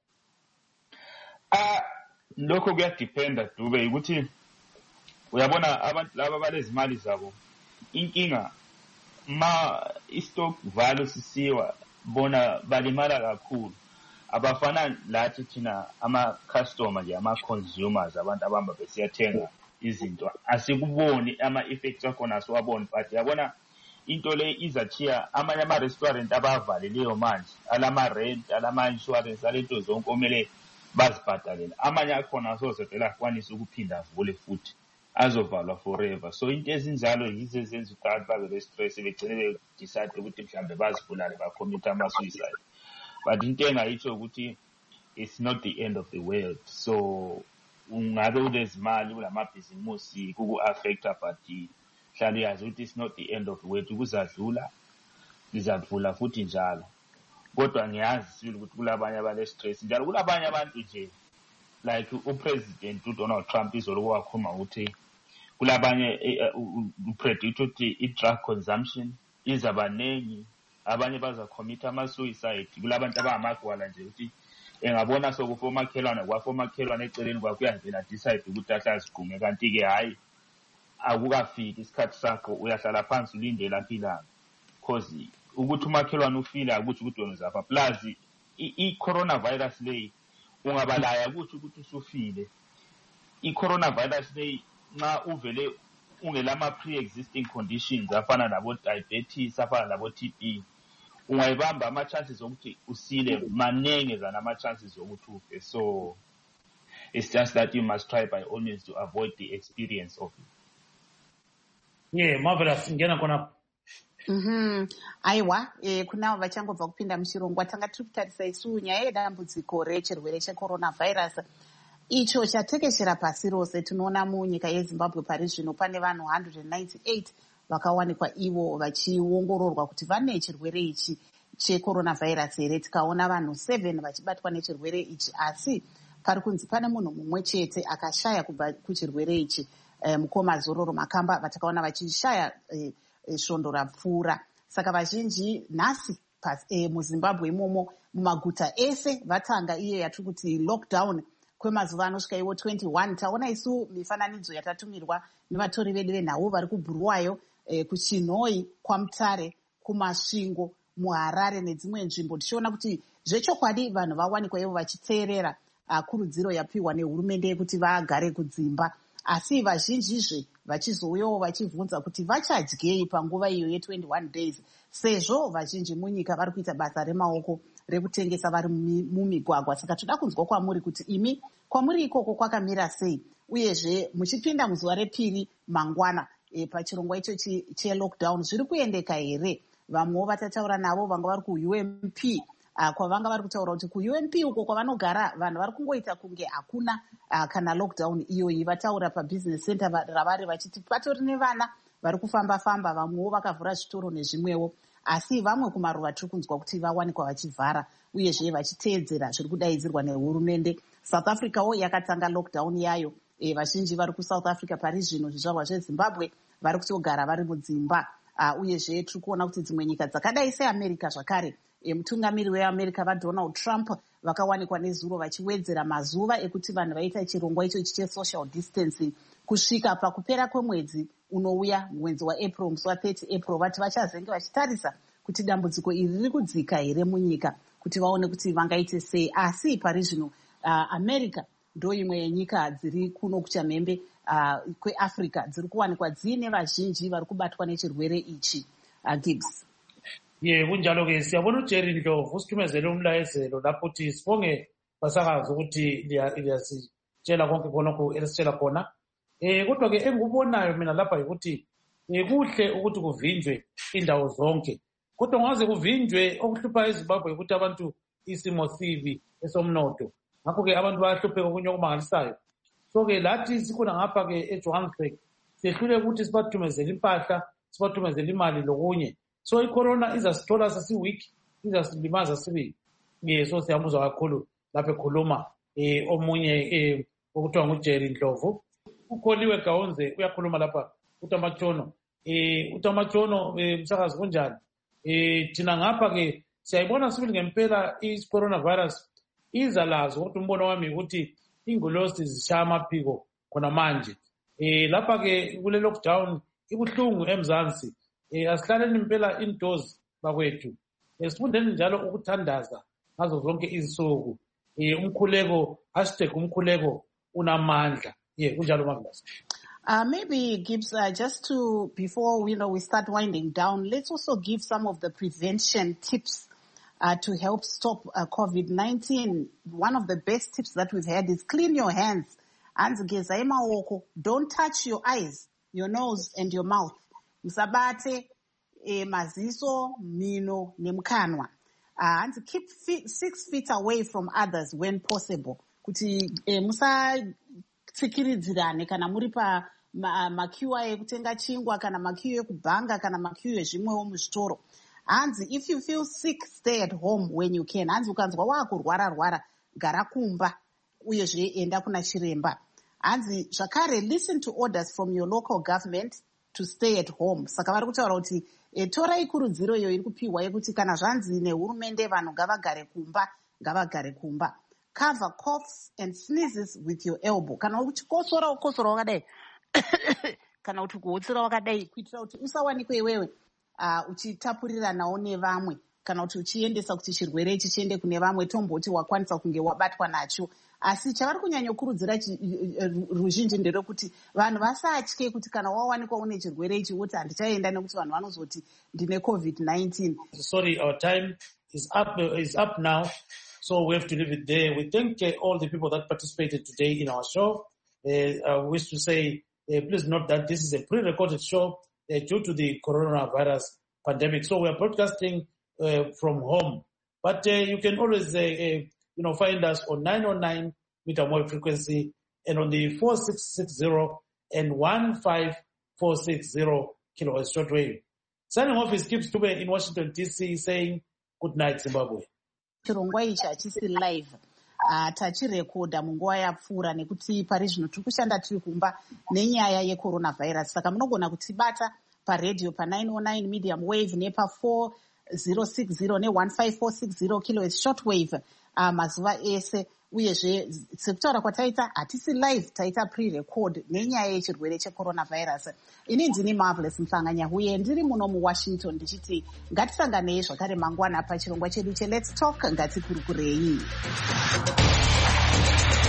Ah, lokho kuyadependa Dube ukuthi uyabona abantu laba balezimali zabo, inkinga ma istock value sisiwa bona balimala kakhulu, abafana lathi thina ama customer nje ama consumers, abantu abamba besiyathenga izinto asikuboni ama effects akhona siwabona. But yabona into le izachiya amanye ama restaurant abavaleleyo manje, alama rent alama insurance alento zonke omele bazibhadalele, amanye akhona sozevela kwanisa ukuphinda avule futhi azovalwa forever. So into ezinjalo yizo ezenza ukuthi babe le stress begcine be decide ukuthi mhlambe bazibulale bacommit ama suicide. But into engayitsho ukuthi it's not the end of the world. So ungabe ulezimali kulamabhizimusi kuku affecta, but hlala yazi ukuthi it's not the end of the world, kuzadlula lizadlula futhi njalo. Kodwa ngiyazi sibili ukuthi kulabanye abale stress njalo, kulabanye abantu nje like uPresident uDonald Trump izolo wakhuluma ukuthi kulabanye upredict ukuthi i-drug consumption izabanengi, abanye baza commit ama suicide. Kulabantu abangamagwala nje ukuthi engabona sokufomakhelwana kwafomakhelwana eceleni kwakho uyavela decide ukuthi ahlazigume, kanti ke hayi akukafiki isikhathi sakho, uyahlala phansi ulinde lapha ilanga, because ukuthi umakhelwane ufile akuthi ukuthi wena uzapha. Plus i-coronavirus leyi ungabalaya ukuthi ukuthi usufile. I-coronavirus leyi nxa uvele ungelama pre-existing conditions afana labo diabetes afana labo T B, ungayibamba ama chances ukuthi usile manenge zana ama chances ukuthi ufe. So it's just that you must try by all means to avoid the experience of it. Yeah, Marvelous. Ngena kona Mhm. Aiwa, eh kuna vachangobva kupinda muchirongwa tanga tiri kutarisa isu nyaya yedambudziko rechirwere checoronavirus icho chatekeshera pasi rose. Tinoona munyika yeZimbabwe pari zvino pane vanhu one hundred ninety-eight vakawanikwa ivo vachiongororwa kuti vane chirwere ichi checoronavirus here. Tikaona vanhu seven vachibatwa nechirwere ichi, asi pari kunzi pane munhu mumwe chete akashaya kubva kuchirwere ichi, eh, mukoma Zororo Makamba vatakaona vachishaya eh, svondo rapfuura. Saka vazhinji nhasi e, muzimbabwe imomo mumaguta ese vatanga iye yatiri kuti lockdown kwemazuva anosvika iwo twenty-one. Taona isu mifananidzo yatatumirwa nevatori vedu venhau vari kubhuruwayo e, kuchinhoi, kwamutare, kumasvingo, muharare nedzimwe nzvimbo, tichiona kuti zvechokwadi vanhu vawanikwa ivo vachiteerera kurudziro yapiwa nehurumende yekuti vagare kudzimba. Asi vazhinjizve vachizouyawo vachibvunza kuti vachadyei panguva iyo ye twenty-one days, sezvo vazhinji munyika vari kuita basa remaoko rekutengesa vari mumigwagwa. Saka toda kunzwa kwamuri kuti imi kwamuri ikoko kwakamira sei, uyezve muchipinda muzuva repiri mangwana e, pachirongwa icho chelockdown zviri kuendeka here? Vamwewo vatataura navo, vanga vari ku-U M P Uh, kwavanga vari kutaura kuti ku-U M P uko kwavanogara vanhu vari kungoita kunge hakuna uh, kana lockdown iyoyi. Vataura pabusiness center ravari vachiti patori nevana vari kufamba-famba, vamwewo vakavhura zvitoro nezvimwewo, asi vamwe kumaruva tiri kunzwa kuti vawanikwa vachivhara uyezve vachiteedzera zviri kudaidzirwa nehurumende. South Africawo yakatanga lockdown yayo. E, vazhinji vari kuSouth Africa pari zvino zvizvarwa zveZimbabwe vari kutogara vari mudzimba. Uh, uyezve tiri kuona kuti dzimwe nyika dzakadai seAmerica zvakare, e, mutungamiri weAmerica vaDonald Trump vakawanikwa nezuro vachiwedzera mazuva ekuti vanhu vaita chirongwa ichochi chesocial distancing kusvika pakupera kwemwedzi unouya, mwedzi waApril, musi wa-thirty April, vati vachazenge vachitarisa kuti dambudziko iri riri kudzika here munyika, kuti vaone kuti vangaite sei. Asi pari zvino uh, America ndo imwe yenyika dziri kuno kuchamhembe uh, kweAfrica dziri kuwanikwa dziine vazhinji vari kubatwa nechirwere ichi. uh, Gibbs. Ye kunjalo ke siyabona uJerry Ndlovu usithumezele umlayezelo lapho uthi sibonge basakazi ukuthi liyasitshela konke khonokho elisitshela khona. Eh kodwa ke engikubonayo mina lapha ukuthi kuhle ukuthi kuvinjwe indawo zonke, kodwa ngaze kuvinjwe okuhlupha eZimbabwe ukuthi abantu isimo sibi esomnotho, ngakho ke abantu bayahlupheka okunye okumangalisayo. So ke lathi sikhona ngapha ke eJohannesburg sehlule ukuthi sibathumezele impahla, sibathumezele imali lokunye. So icorona izasithola sasiweak, izasilimaza sibi. Ye so siyamuzwa kakhulu lapha ekhuluma eh omunye eh okuthiwa nguJerry Ndlovu. Ukholiwe Gaonze uyakhuluma lapha uTamachono. Eh uTamachono umsakazi kunjani? Eh thina ngapha ke siyayibona sibili ngempela i-coronavirus iza lazo, kodwa umbono wami ukuthi ingolosi zishaya amaphiko khona manje. Eh lapha ke kule lockdown ibuhlungu eMzansi. Eh asihlaleni impela indoors bakwethu. Esifundeni njalo ukuthandaza ngazo zonke izinsuku. Eh umkhuleko hashtag umkhuleko unamandla. Yeah, kunjalo Magnus. Uh, maybe Gibbs, uh, just to, before you know, we start winding down, let's also give some of the prevention tips uh, to help stop uh, COVID nineteen. One of the best tips that we've had is clean your hands. Don't touch your eyes, your nose and your mouth. Musabate eh, maziso, mino, nemkanwa. Uh, and keep feet, six feet away from others when possible. Kuti eh, musa tsikiridzirane kana muri pa makiwa ekutenga chingwa kana makiwa ekubhanga kana makiwa ezvimwewo muzvitoro. Hanzi if you feel sick, stay at home when you can. Hanzi ukanzwa waakurwara rwara gara kumba uyezve enda kuna chiremba. Hanzi zvakare listen to orders from your local government to stay at home. Saka vari kutaura kuti e, torai kurudziro iyo iri kupiwa yekuti kana zvanzi nehurumende vanhu ngavagare kumba ngavagare kumba. Cover coughs and sneezes with your elbow. Kana uchikosora ukosora wakadai kana kuti kuhotsera wakadai kuitira kuti usawanikwe iwewe uh, uchitapuriranawo nevamwe kana kuti uchiendesa kuti chirwere ichi chiende kune vamwe tomboti wakwanisa kunge wabatwa nacho. Asi chavari kunyanyokurudzira ruzhinji nderekuti vanhu vasatye kuti kana wawanikwa une chirwere ichi woti handichaenda nekuti vanhu vanozoti ndine COVID nineteen. Sorry, our time is up, uh, is up now. So we have to leave it there. We thank uh, all the people that participated today in our show. Uh, I wish to say, uh, please note that this is a pre-recorded show uh, due to the coronavirus pandemic. So we are broadcasting uh, from home. But uh, you can always, uh, uh, you know, find us on nine oh nine meter wave frequency and on the four six six zero and one five four six zero kilohertz shortwave. Signing off is Gibbs Dube in Washington, D C saying good night, Zimbabwe. Chirongwa ichi hachisi live uh, tachirekodha munguva yapfuura nekuti pari zvino tiri kushanda tiri kumba nenyaya yecoronavirus. Saka munogona kutibata paredhiyo pa nine oh nine medium wave nepa four zero six zero ne one five four six zero kilohertz shortwave uh, mazuva ese. Uyezve sekutaura kwataita hatisi live, taita pre-record nenyaya yechirwere checoronavirus. Ini ndini Marvelous Mhlanganya uye ndiri muno muWashington ndichiti ngatisanganei zvakare mangwana pachirongwa chedu che Let's Talk, ngatikurukurei.